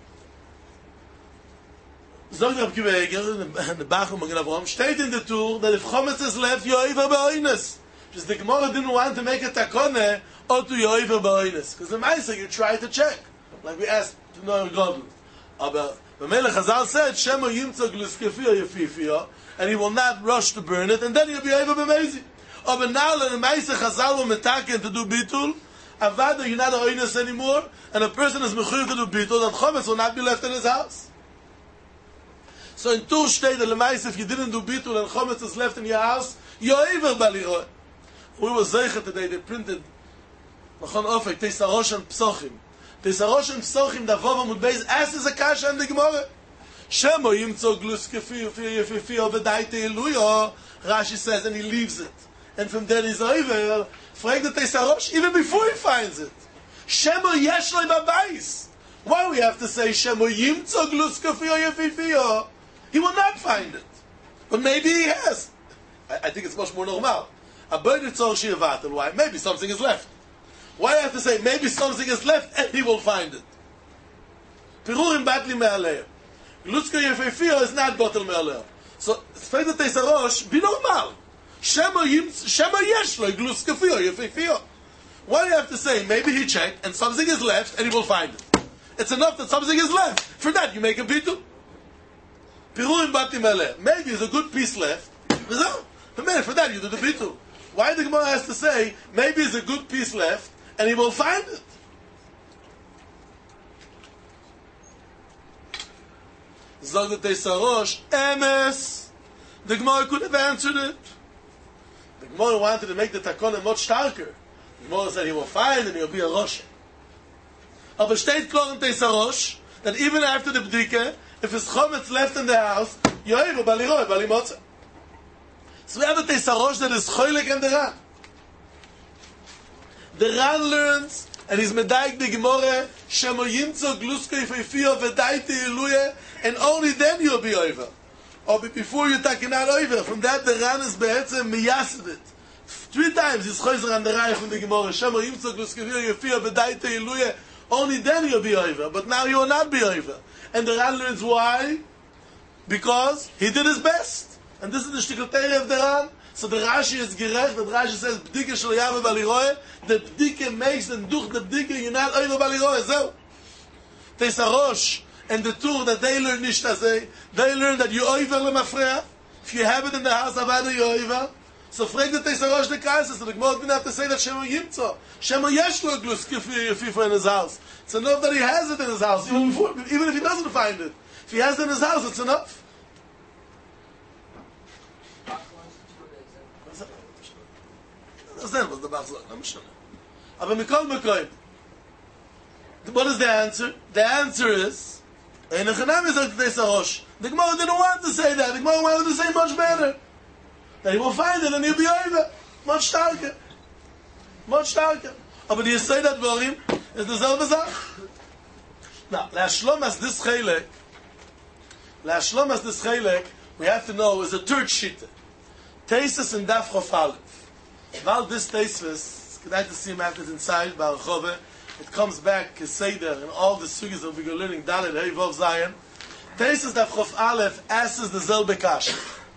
Zog Rab Kiva Eger and the Bach and Mogen Avrom state in the Tur that if chometz is left, yoiver ba'oines. Just the Gemara didn't want to make a takone or to yoiver ba'oines, because the Ma'aser you try to check, like we asked to know God. Aber the Melech Hazal said, Shemo yimtzo gluskefiyah yefifiyah, and he will not rush to burn it, and then he'll be able to be amazing. Aber now, the Meisech Hazal will metaken to do bitul, avada, you're not a oinus anymore, and a person is mechuyev to do bitul, that chometz will not be left in his house. So in Tur state, the Meisech, if you didn't do bitul and chometz is left in your house, you're over baliroy. We were zeicha today, they printed, Machon Ofek, Teisarosh and Psochim. Teisarosh and Psochim, the Vov Amud Beis, asks the Kasha and the Gemara. Shemo yimtzo gluskefiyah yefifiyah v'dai teiluya. Rashi says, and he leaves it. And from there he's over. Frag the Teisarosh, even before he finds it. Shemo yesh lo b'bayis. Why do we have to say Shemo yimtzo gluskefiyah yefifiyah? He will not find it. But maybe he has. I, I think it's much more normal. A bird is all shiavatel. Why? Maybe something is left. Why do I have to say maybe something is left and he will find it? Pirurim batli me'aleh. Gluska yefefiyah is not bottle me'aleh. So, Sfeid the Teisarosh, be normal. Shema yesh lo gluska fiyah yefefiyah. Why do you have to say, maybe he checked and something is left and he will find it? It's enough that something is left. For that, you make a pitul. Piruim batim eleh. Maybe there's a good piece left. For that, you do the pitul. Why the Gemara has to say, maybe there's a good piece left and he will find it? Zog the Teisarosh, Emes. The Gemara could have answered it. The Gemara wanted to make the Takona much starker. The Gemara said he will find and he will be a Rosh. Aber steht klar in Teisarosh that even after the Bdike, if his chometz left in the house, Yoevu baliroi balimotze. So we have a Teisarosh that is choylek and the Ran. The Ran learns, and he's medaik the Gemara, Shemo yimtzo glusko yifeifio v'daite iluye, and only then you'll be over. Or before you take it out over. From that, the Ran is be'etzem miyasid it. Three times he's choyzer on the Ran from the Gemara, Shemo yimtzo glusko yifeifio v'daite iluye, only then you'll be over. But now you will not be over. And the Ran learns why? Because he did his best. And this is the shtiklteire of the Ran. So the Rashi is gerecht, but Rashi says, B'dike shel yave baliroe, the B'dike makes, and durch the B'dike, you're not over baliroe, so. Teisarosh, and the Tur, that they learn nicht azay, they learn that you over lemafreya. If you have it in the house, avada you over. So frag the Teisarosh the Kaiser, so the Gemara didn't have to say that Shemo yimtzo. Shemo yesh lo glus kififa in his house. It's enough that he has it in his house, even, before, even if he doesn't find it. If he has it in his house, it's enough. That was the Bachzor. I'm sure. Aber mikol mekoim. What is the answer? The answer is, in the Chanam is the Teisarosh. The Gemara didn't want to say that. The Gemara wanted to say much better. That he will find it and he'll be over. Much starker. Much starker. Aber do you say that Dvarim? Is the selbe Sach? Now, Lashlomas as this Chelek, Lashlomas as this Chelek, we have to know is a third Shita. Teisus and Daf Chof Aleph. While this Teisus, it's good to see him after it's inside, Baruch Hove, it comes back, Keseder, and all the sugis that we're learning, Dalet, Hey, Vov, Zayin. Teisus Daf Chof Aleph asks the Zelbe Kasha.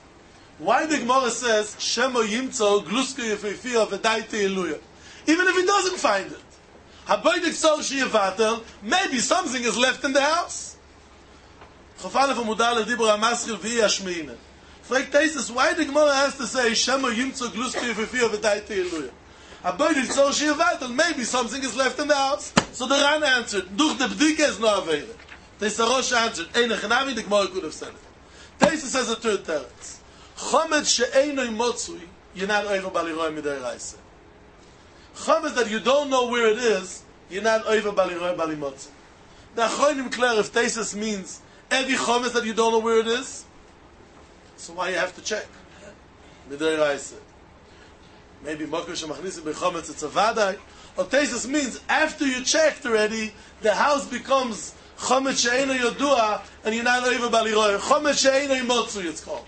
Why the Gemara says, Shemo Yimtzo, Glusko Yefeifio, V'daite Eluya? Even if he doesn't find it. Haboidik Sol Shiyevatel, maybe something is left in the house. Chof Aleph Amudal Dibur HaMaschil V'yi Hashmeina. Frag Teisus, why the Gemara has to say, Shemo Yimtzo, Glusko Yefeifio, V'daite Eluya? Haboidik Sol Shiyevatel, maybe something is left in the house. So the Ran answered, Duch the B'dike is no Aveda. Teisarosh answered, Ein Echanami, the Gemara could have said it. Teisus says a third teretz. Chomet she'einoi motzui, you're not over baliroi midei raisa. Chomet that you don't know where it is, you're not over baliroi balimotzi. Now, choinim clear if Teisus means every chomet that you don't know where it is, so why you have to check? Midei raisa. Maybe mokum shemachnisim bechomet it's a vadai. Or Teisus means after you checked already, the house becomes chomet she'einoi yodua, and you're not over baliroi. Chomet she'einoi motzui it's called.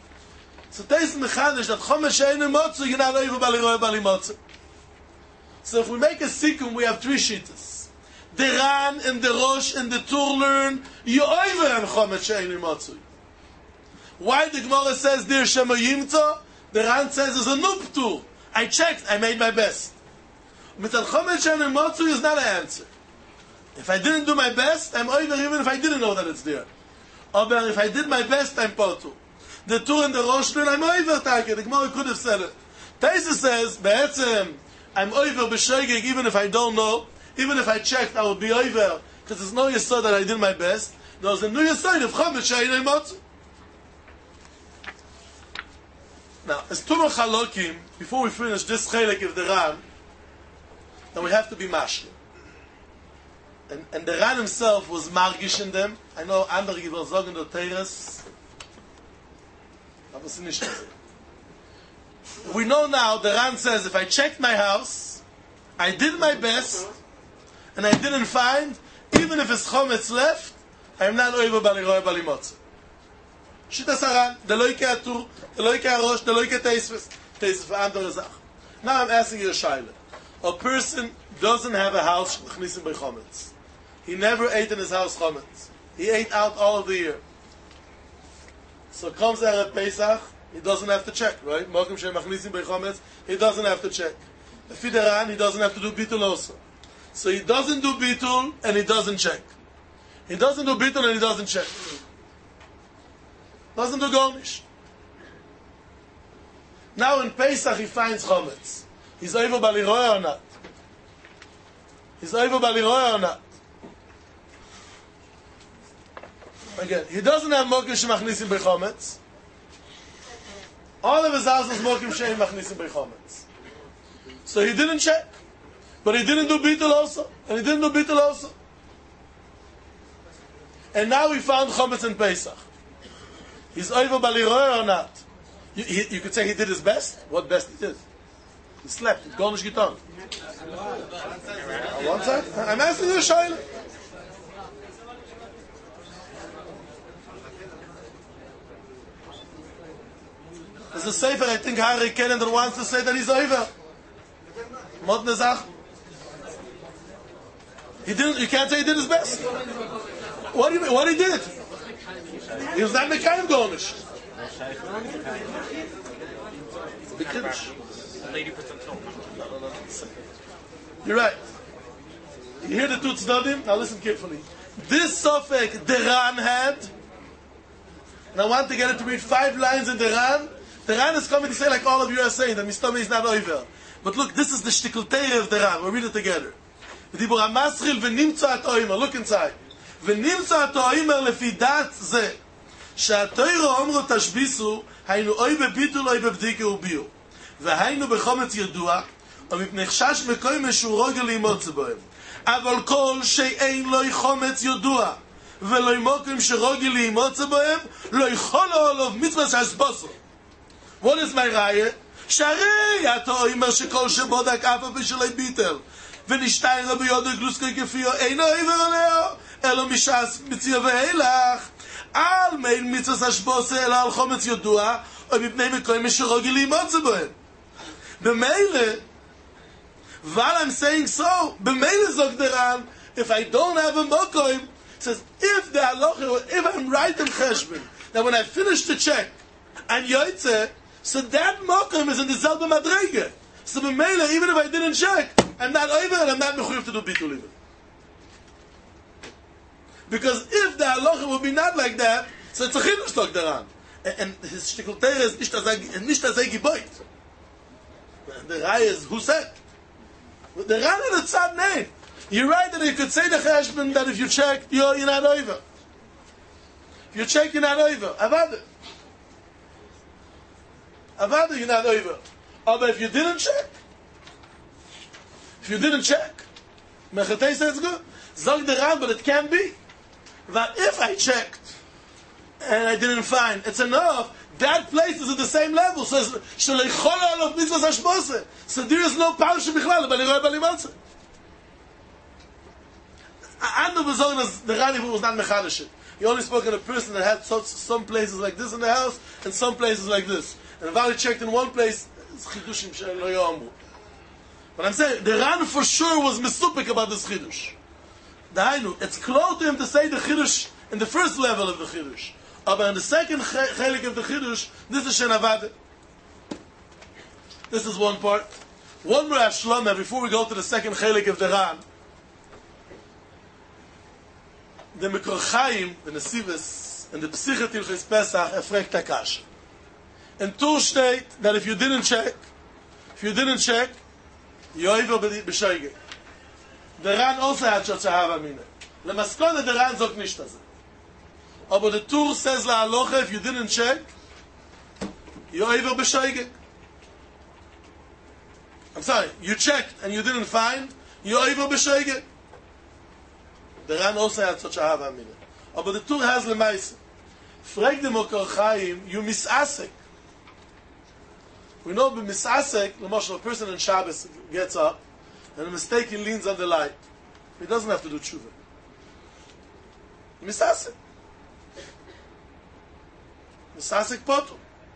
So Teisus mechanish that chomesh she'einu motzu, you're not over baliroi balimotzu. So if we make a sikkum, we have three shittas. The Ran and the Rosh and the Tur learn, you're over on chomesh she'einu motzu. Why the Gemara says there Shemo Yimtzo? The Ran says there's a nuptur. I checked, I made my best. Mitzad chomesh she'einu motzu is not an answer. If I didn't do my best, I'm over even if I didn't know that it's there. Or if I did my best, I'm potu. The Tur and the Rosh learn, I'm over target. The Gemara could have said it. Teisus says, Be'etzem, I'm over b'shoigig even if I don't know. Even if I checked, I will be over. Because there's no yesod that I did my best. There's a new yesod of chomet she'einoi motzu. Now, as Tumah Chalokim, before we finish this chelek of the Ran, then we have to be mashlim. And, and the Ran himself was margish in them. I know andere Gibor sagen der Teres. We know now, the Ran says, if I checked my house, I did my best, and I didn't find, even if it's chometz left, I'm not over baliroi balimotze. Shittas Ran, the loike atur, the loike arosh, the loike teisves, teisves for andere Sachen. Now I'm asking you a shaila. A person doesn't have a house chnisim by chometz. He never ate in his house chometz. He ate out all of the year. So comes Erev Pesach, he doesn't have to check, right? Mokum she'machnisim b'chometz, he doesn't have to check. Fideran, he doesn't have to do bitul also. So he doesn't do bitul and he doesn't check. He doesn't do bitul and he doesn't check. Doesn't do garnish. Now in Pesach he finds chometz. He's over baliroya or not? He's over baliroya or not? Again, he doesn't have mokim shemachnisim bechometz. All of his house is mokim sheim machnisim bechometz. So he didn't check. But he didn't do bitul also. And he didn't do bitul also. And now he found chometz in Pesach. He's over baliroya or not? You, he, you could say he did his best. What best he did? He slept. He's gone to Giton. On one side? I'm asking you a shayla. There's a sefer, I think Harry Kennedy wants to say that he's over. Modne Zach. He didn't, you can't say he did his best. What do you mean? What he did? He was not Mekayim Gornish. Big Kiddush. You're right. You hear the two tzaddim? Now listen carefully. This Sofek Deran had, and I want to get it to read five lines in Deran. Deran is coming to say, like all of you are saying, that Mistome is not over. But look, this is the shtickle teir of Deran. We'll read it together. V'dibur HaMaschil v'nimtza at oimer. Look inside. V'nimtza at oimer lefi dat ze. שהתוירו אומרו תשביסו, היינו אוי בביטול אוי בבדיקה וביו. והיינו בחומץ ידוע, ומפני חשש מקוי משהו רוגל לימוץ בהם. אבל כל שאין לא חומץ ידוע, ולא מוקרים שרוגל לימוץ בהם, לא יכול לעולוב מצווה שהסבוסו. What is my ראיה? שהרי אתה אומר שכל שבודק אף בשלי ביטל, ונשתיים רבי יודו גלוסקוי כפיו, אינו עבר עליהו, אלו משעס מציע והילך. על מיין מצווה השבוסה אלא על חומץ ידוע או מפני מקוים שרוגל לימוץ בהם. במילא, while I'm saying so, במילא זוג דרן, if I don't have a mokoim, says, if the halacha, if I'm right in cheshbon, that when I finish the check, and yoytze, so that mokoim is in the selbe madrege. So במילא, even if I didn't check, I'm not over and I'm not mechuyev to do bitul even. Because if the halacha would be not like that, so it's a chidush talk daran. And, and his shtickle teir is nicht as a geboit. The Rai is, who said? The Ran and the Tzad name. You're right that you could say the cheshbon that if you check, you're, you're not over. If you check, you're not over. Avada. Avada, you're not over. Oh, but if you didn't check, if you didn't check, Mechatei says it's good. Zog the Ran, but it can be. That if I checked and I didn't find, it's enough. That place is at the same level. So so there is no parsha bichlal, but I balimatze. And the bezon is the Rani was not mechadish. He only spoke in a person that had some, some places like this in the house and some places like this. And if I checked in one place, it's chidushim she'lo yomru. But I'm saying the Rani for sure was misupik about this chidush. Dainu, it's close to him to say the chidush in the first level of the chidush. But in the second chelik of the chidush, this is shenavade. This is one part. One more Shlomah before we go to the second chelik of the Ran. The Mikor Chaim, the Nesivos, and the Psicha Tilchis Pesach, Efrek Takash. In Tur state that if you didn't check, if you didn't check, you're over b'shoigeg. The Ran also had such a hava mina. Lemaskona the Ran zog nicht das. Aber the Tur says la halacha, if you didn't check, you're over b'shoigeg. I'm sorry, you checked and you didn't find, you're over b'shoigeg. The Ran also had such a hava mina. Aber the Tur has lemaise. Frag the Mikor Chaim, you misasek. We know b'misasek, l'moshel, a person in Shabbos gets up, and a mistake he leans on the light. He doesn't have to do tshuva. Misasek. Misasek potu.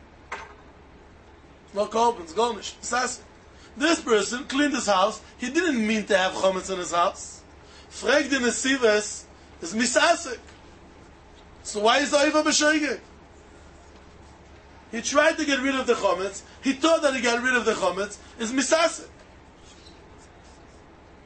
No kopens, gonish. Misasek. This person cleaned his house. He didn't mean to have chometz in his house. Frag the Nesivos is misasek. So why is Oiva b'shoigeg? He tried to get rid of the chometz. He thought that he got rid of the chometz. Is misasek.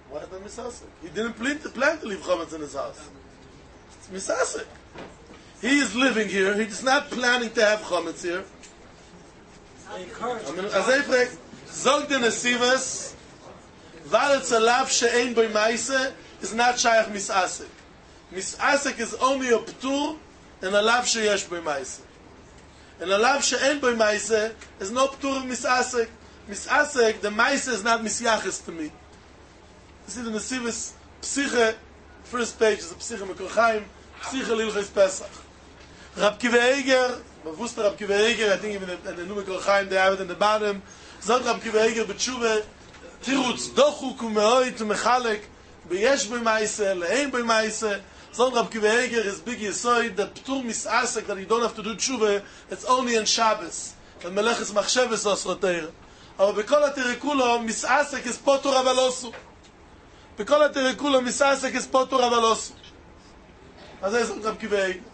Why is that misasek? He didn't plan to, plan to leave chametz in his house. It's misasek. He is living here. He's not planning to have chametz here. I encourage I mean, as I frag, zog the nesivas, weil it's a lav she'ein boi maise, is not shaykh misasek. Misasek is only a ptur, and a lav she'yesh boi maise. And a lav she'ein boi maise is no ptur of misasek. Misasek, the maise is not misyachis to me. You see the nesivas, psiche, first page is a psiche mekorchaim, psiche lilchis pesach. Rab Kiva Eger, bewusst Rab Kiva Eger, I think even in the Nume Korchaim, they have it in the bottom. Zot Rab Kiva Eger b'tshuva, tirutz dochu kumeoi to mechalek, beyesh b'maise, le'ein b'maise. Zot Rab Kiva Eger is big yesoid, that ptur misasek, that you don't have to do tshuva, it's only in Shabbos. And meleches machsheves osroteir. Aber b'kol ha'tirekulo, misasek is potur avalosu. B'kol ha'tirekulo, misasek is potur avalosu. אז זה זot Rab Kiva Eger.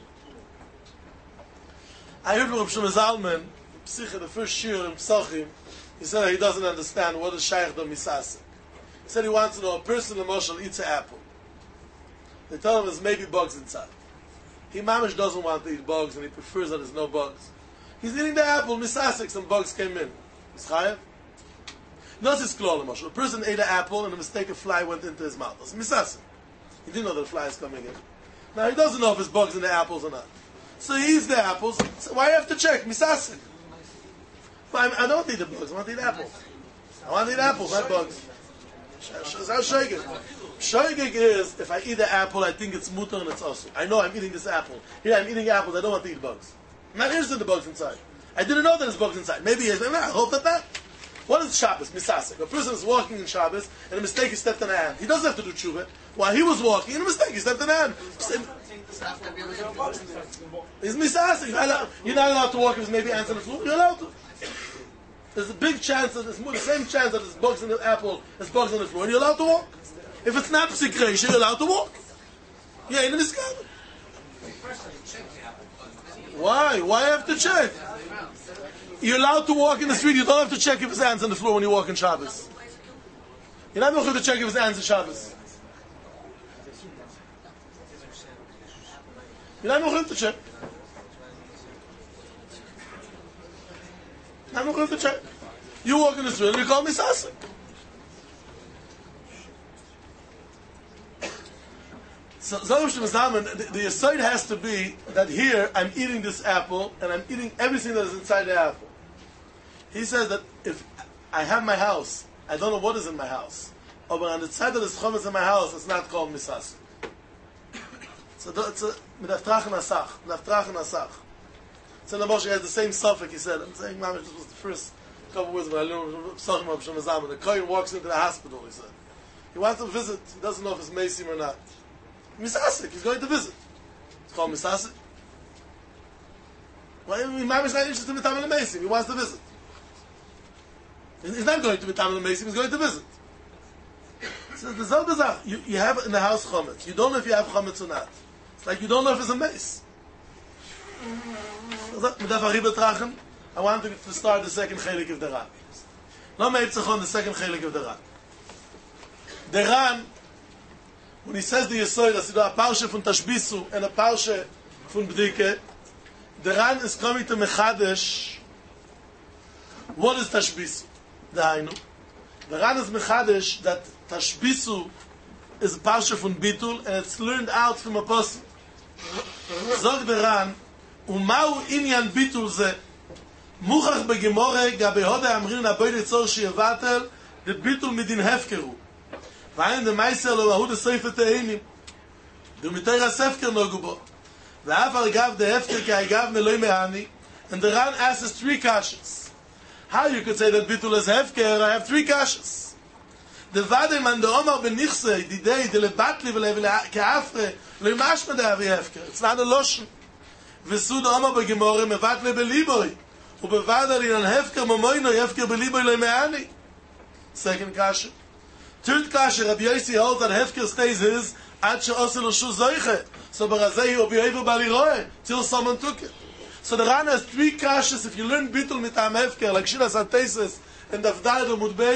I heard from Rav Shlomo Zalman, Psiche, the first shiur in Psachim, he said he doesn't understand what is shaykh do misasek. He said he wants to know, a person in Moshel eats an apple. They tell him there's maybe bugs inside. He mamish doesn't want to eat bugs and he prefers that there's no bugs. He's eating the apple, misasek, some bugs came in. Is chayav? Not his klol in Moshel. A person ate an apple and a mistake a fly went into his mouth. That's misasek. He didn't know that a fly is coming in. Now he doesn't know if there's bugs in the apples or not. So he eats the apples. So why do you have to check? Misasek. I don't want to eat the bugs. I want to eat apples. I want to eat apples, not bugs. That's shoygig. Shoygig is, if I eat the apple, I think it's mutter and it's awesome. I know I'm eating this apple. Here I'm eating apples. I don't want to eat bugs. I'm not interested in the bugs inside. I didn't know that there's bugs inside. Maybe yes. I hope that that. What is Shabbos? Misasek. A person is walking in Shabbos and a mistake he stepped on a hand. He doesn't have to do tshuva. While he was walking, and a mistake he stepped on a hand. It's misasek. You're not allowed to walk if there's maybe ants on the floor. You're allowed to. There's a big chance that there's the same chance that there's bugs in the apple, there's bugs on the floor, and you're allowed to walk. If it's not psikration, you're allowed to walk. You ain't in this cabin. Why? Why have to check? You're allowed to walk in the street. You don't have to check if there's ants on the floor when you walk in Shabbos. You're not going to check if there's ants in Shabbos. You're not going to check. I'm not going to check. You walk in the street and you call me misasek. So, the, the aside has to be that here I'm eating this apple and I'm eating everything that is inside the apple. He says that if I have my house, I don't know what is in my house. But on the side of the chometz in my house, it's not called misasek. So it's a midaftrach nasach, midaftrach nasach. So the Moshe has the same suffix. He said, I'm saying, Mamish, this was the first couple of words when I learned Psachim of Shem Zaman. The Kohen walks into the hospital, he said. He wants to visit. He doesn't know if it's Mesim or not. Misasek, he's going to visit. It's called Misasek. Well, Mamish is not interested in Mitam and Mesim. He wants to visit. He's not going to Mitam and Mesim. He's going to visit. So the Zaldazach, you, you have in the house Chometz. You don't know if you have Chometz or not. It's like you don't know if it's a Meis. I want to start the second chelik of the Ran. No me on the second chelik of the Ran. The Ran, when he says the Yesod, as a parsha from Tashbisu and a parsha from Bdike, the Ran is coming to Mechadesh. What is Tashbisu? The Hainu. The Ran is Mechadesh that Tashbisu is a parsha from Bitul and it's learned out from a person. Zog the Ran, ומהו עניין ביטול זה? מוכח בגמורה גבי הודה אמרין הבוי לצור שיבטל דביטול מדין הפקרו ואין דמייסר לו ההוא דסויף את העינים דמיתר הספקר נוגו בו ואף על גב דהפקר כי הגב מלוי מהני and the Ran asks three kashas. How you could say that ביטול is הפקר? I have three kashas. דוודא מן דאומר בניחסי דידי דלבטלי ולכאפרה לא משמע דהבי הפקר. It's not a lotion. וסוד אומר בגמורה מבטלה בליבוי ובוודא לעניין הפקר ממוינו יפקר בליבוי לא מהני. Second kasha. Third kasha, Rabbi Yossi holds that hefker stays his עד שעושה לו שו זויכה. So בגלל הוא ביובו בלירוה till someone took it. So the Ran has three kashas. If you learn bitul mitam hefker like Shilas HaTeises and Dafdar Amud Beis,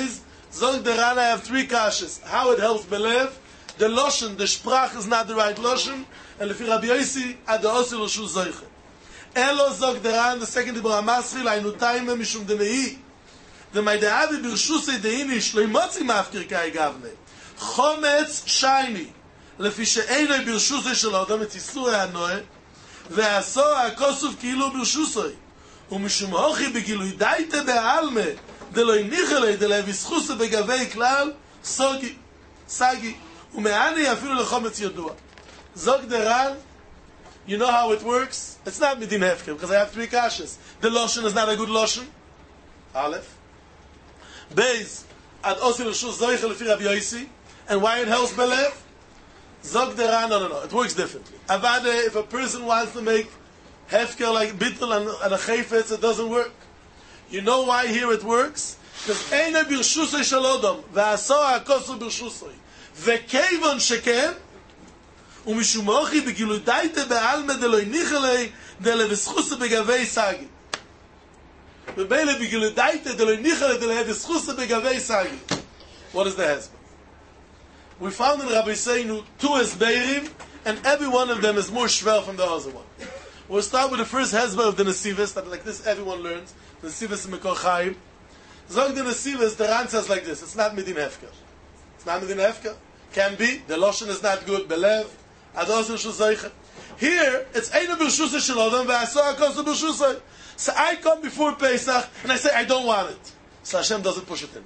Zog the Ran, I have three kashas. How it helps belev. The Loshen, the Sprach is not the right Loshen. And Lefi Rabbi Yossi, ad the Osil Roshu Zoiche. Elo zog the Ran, the second Dibur HaMasri, Lainu Taime Mishum Denei. The Maideavi Birshusei Deini, Shloimotzi Mafkir Kai Gavne. Chometz Shaini. Lefi She'enoi Birshusei Shel Odom, et Yisur HaNoe. Ve'aso HaKosuf Kilu Birshusei. ומשום הוכי בגילוי דייטה בעלמה דלוי ניחלי דלוי ויסחוסה בגבי כלל סוגי, סגי ומעני אפילו לחומץ ידוע. זוג דרן, you know how it works? It's not midin hefker because I have three kashas. The lotion is not a good lotion. Aleph. Beis, ad osi l'shu zoiche lefi Rabbi Yossi. And why it helps belev? Zog deran, no, no, no. It works differently. Avade, if a person wants to make hefker like bittul and, and a chayfetz, it doesn't work. You know why here it works? Because eina birshusay shel odom ve'aso ha'kosu birshusay ve'kevon sheken u'mishum hochi b'gilui daite be'alme deloi nichalei dele v'schuse begavei sagi ve'beile b'gilui daite deloi nichalei dele v'schuse begavei sagi. What is the hezbollah? We found in Rabbi Seinu two hezbeirim, and every one of them is more shvel from the other one. We'll start with the first hezbollah of the Nesivos, that like this everyone learns. The Nesivos in Mekor Chaim. Zog the Nesivos, the Ran says like this. It's not midin hefker. It's not midin hefker. Can be. The Loshen is not good. Belev. Ados Rishus Zoiche. Here, it's Eina B'Rshusay Shel Odom Ve'aso HaKosu B'Rshusay. So I come before Pesach and I say, I don't want it. So Hashem doesn't push it in.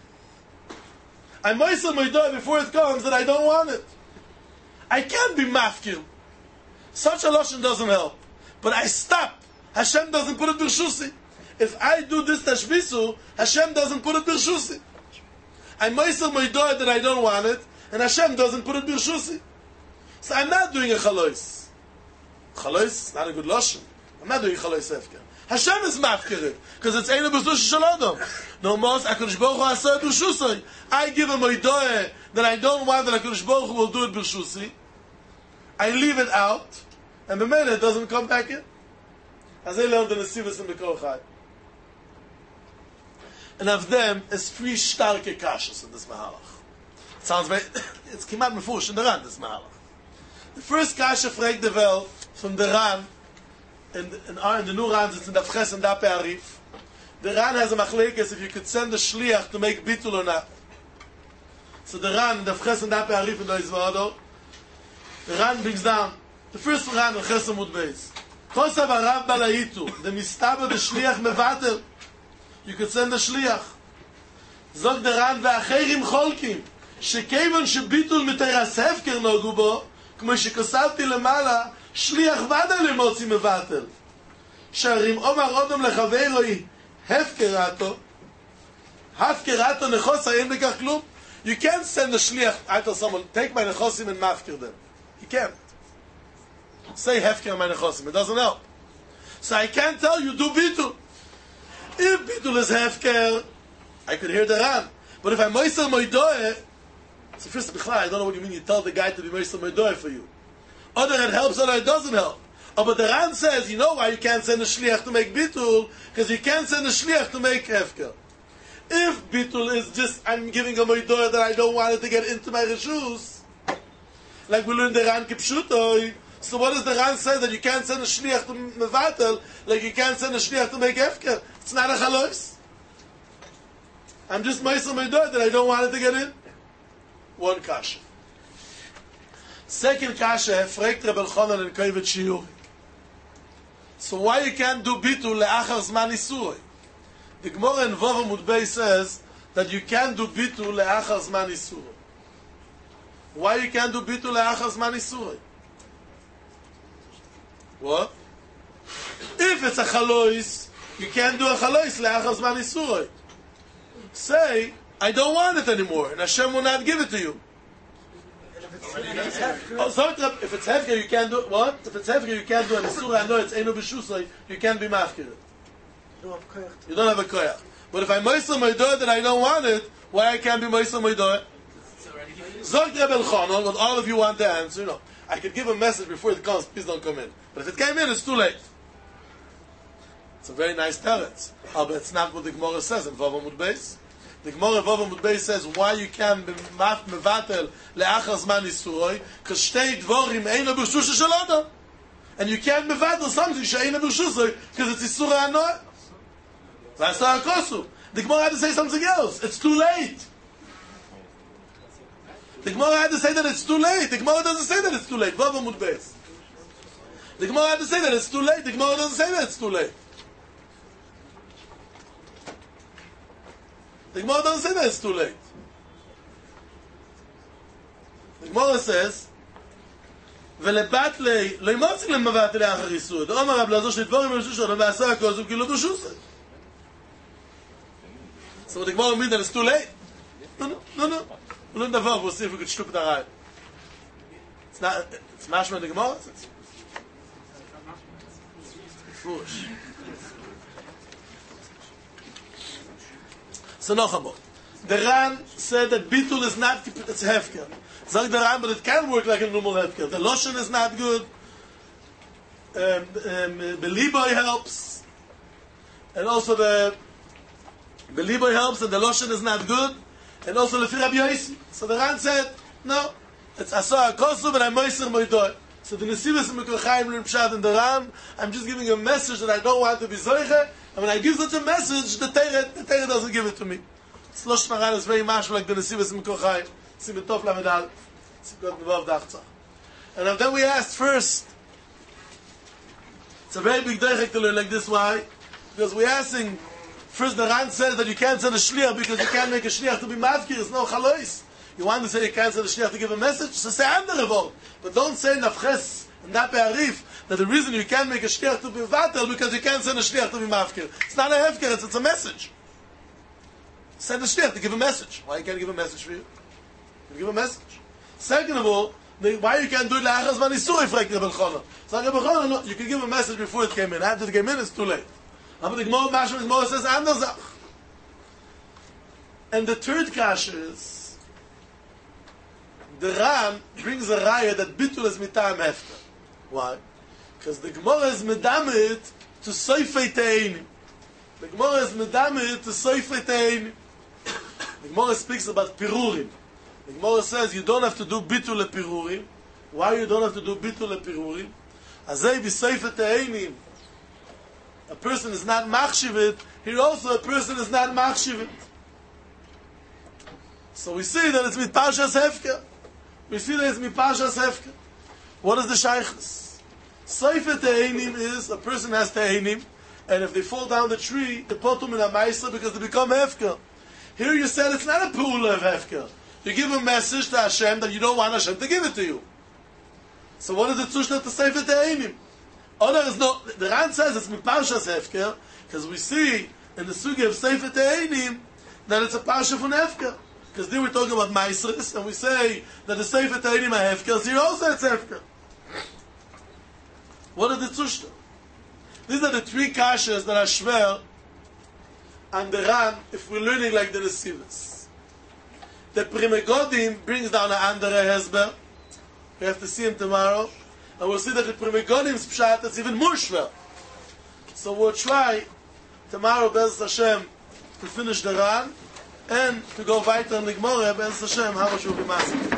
I moisel moidoy before it comes that I don't want it. I can't be mafkir. Such a Loshen doesn't help. But I stop. Hashem doesn't put it B'Rshusi. If I do this tashbisu, Hashem doesn't put it B'Rshusi. I'm moisel moidoy that I don't want it, and Hashem doesn't put it B'Rshusi. So I'm not doing a chalois. Chalois is not a good Loshen. I'm not doing chalois hefker. Hashem is mafkir, because it's Eina B'Rshusay Shel Odom. No more, HaKadosh Baruch Hu aseh B'Rshusay. I give a moidoy that I don't want that HaKadosh Baruch Hu will do it B'Rshusi. I leave it out, and the minute it doesn't come back in. As I learned in the Nesivos in Mekor Chaim. And of them is three starke kashas in this Mahalach. It sounds very, it's kimat mefush in the Ran, this Mahalach. The first kasha fragt the Welt from the Ran, in the, in, in the new Ran, it's in the Ches and Dape Arif. The Ran has a machlekes if you could send a shliach to make bitul or not. So the Ran in the Ches and Dape Arif in the Izvado, the Ran brings down, the first Ran in Ches Amud Beis. Kosav Arav Balayitu, the Mistaba the shliach mevatel. You could send a shliach. Zog the Ran ve'acherim cholkim, shekevon shebitul miteras hefker nogu bo, כמו שכסבתי למעלה, שליח ודאי למוציא מבטל. שהרים אומר אודום לחברוי, הפקרתו, הפקרתו נכוס, אין בכך כלום. You can't send a shliach, I tell someone, take my nechosim and mafkir them. You can't. Say hefker my nechosim, it doesn't help. So I can't tell you, do bitul. If bitul is hefker, I could hear the Ran. But if I'm moisel moidoe, so first, I don't know what you mean. You tell the guy to be moisel moidoe for you. Other it helps, other it doesn't help. Oh, but the Ran says, you know why you can't send a shliach to make bitul? Because you can't send a shliach to make hefker. If bitul is just, I'm giving a moidoe that I don't want it to get into my reshus, like we learned the Ran kipshutoi, so what does the Ran say? That you can't send a shliach to mevatel, like you can't send a shliach to make hefker. It's not a chalois. I'm just moisel moidoe that I don't want it to get in. One kasha. Second kasha, fragt Rebbe Elchanan in Kovet Shiur. So why you can't do bitul le'achar zman isuroi? The Gemara in Vav Amud Beis says that you can't do bitul le'achar zman isuroi. Why you can't do bitul le'achar zman isuroi? What? If it's a chalois, you can't do a chalois le'achar zman isuroi. Say, I don't want it anymore, and Hashem will not give it to you. Oh, so if it's hefker, you can't do what? If it's hefker, you can't do an isura. I know it's einu b'shusay. You can't be mafkir. You don't have a koyach. But if I'm moisel moidoy that I don't want it, why I can't be moisel moidoy? Zog Rebbe Elchanan, what all of you want to answer. You know, I could give a message before it comes. Please don't come in. But if it came in, it's too late. It's a very nice teretz. Oh, but it's not what the Gemara says in Vav Amud Beis. The Gemara Vova Mudbei says why you can be mevatel le'achar zman isuroi, because shtei dvorim eina b'rshusha shel adam. And you can't mevatel something she'eina b'rshusha because it's isura anoah. V'asar kosu. The Gemara had to say something else. It's too late. The Gemara had to say that it's too late. The Gemara doesn't say that it's too late. Vova Mudbei. The Gemara had to say that it's too late. The Gemara doesn't say that it's too late. The Gemara doesn't say that it's too late. The Gemara says, ולבטלי, לא ימוצק למבטלי אחר יסוד. אומר רב לעזור שדבורים ברשושו, לא בעשה הכוזו, כאילו ברשוסו. So the Gemara means that it's too late? No, no, no, no. We'll learn the verb, we'll see if we could shtup it around. It's not, it's mashma in the Gemara? It's foolish. So noch einmal. The Ran said that Bitul is not, it's hefker. Sag the Ran, but it can work like a normal hefker. The Loshen is not good. Um, um, the Liboy helps. And also the the Liboy helps and the Loshen is not good. And also the Rabbi Yosi. So the Ran said, no, it's Asar HaKosu, but I'm Moiser Moidoi. So the Nesivas Mekochaim Rimshad and the Ran, I'm just giving a message that I don't want to be Zoiche. And when I give such a message, the Torah, the Torah doesn't give it to me. Slosh Maran is very much like the Nesivas Mekochaim. Simetov Lamedal. And then we asked first, it's a very big derech to learn like this. Why? Because we're asking, first the Ran says that you can't send a shliach because you can't make a shliach to be mavkir. It's no chalois. You want to say you can't send a shliach to give a message? So say andere word. But don't say nafches and that be'arif that the reason you can't make a shliach to be vatel because you can't send a shliach to be mavkir. It's not a hefker, it's, it's a message. Send a shliach to give a message. Why you can't give a message for you? You give a message. Second of all, why you can't do it la'achaz man isur if Rebbe Elchanan? So Rebbe Elchanan, no, you can give a message before it came in. After it came in, it's too late. But the Gemara Mashma, the Gemara says, Andazach. And the third kasha is, the Ran brings a raya that bitul is mitam hefker. Why? Because the Gemara is medamit to soifei te'enim. The Gemara is medamit to soifei te'enim. The Gemara speaks about pirurim. The Gemara says you don't have to do bitul lepirurim. Why you don't have to do bitul lepirurim? Azay b'seifet te'enim. A person is not machshivit. Here also a person is not machshivit. So we see that it's mit Parshas Hefker. We see that it's mit Parshas Hefker. What is the shaykhs? Seifet te'enim is a person has te'enim, and if they fall down the tree, they put them in a ma'isa because they become Hefker. Here you said it's not a pula of Hefker. You give a message to Hashem that you don't want Hashem to give it to you. So what is the tzushnat to Seifet te'enim? Oh, there is no. The Ran says it's mit Parshas Hefker because we see in the sugi of Seifet te'enim that it's a parsha from Hefker. Because then we're talking about Maisris, and we say that the Sefer Te'enim are Hefker, here also it's Hefker. What are the Tzushta? These are the three kashas that are Shver and the Ran, if we're learning like the Nesivas. The Primegodim brings down an andere Hezber. We have to see him tomorrow. And we'll see that the Primegodim's Pshat is even more Shver. So we'll try tomorrow, Bez Hashem, to finish the Ran, and to go weiter in the Gemara, Be'ez Hashem, how much will be massive.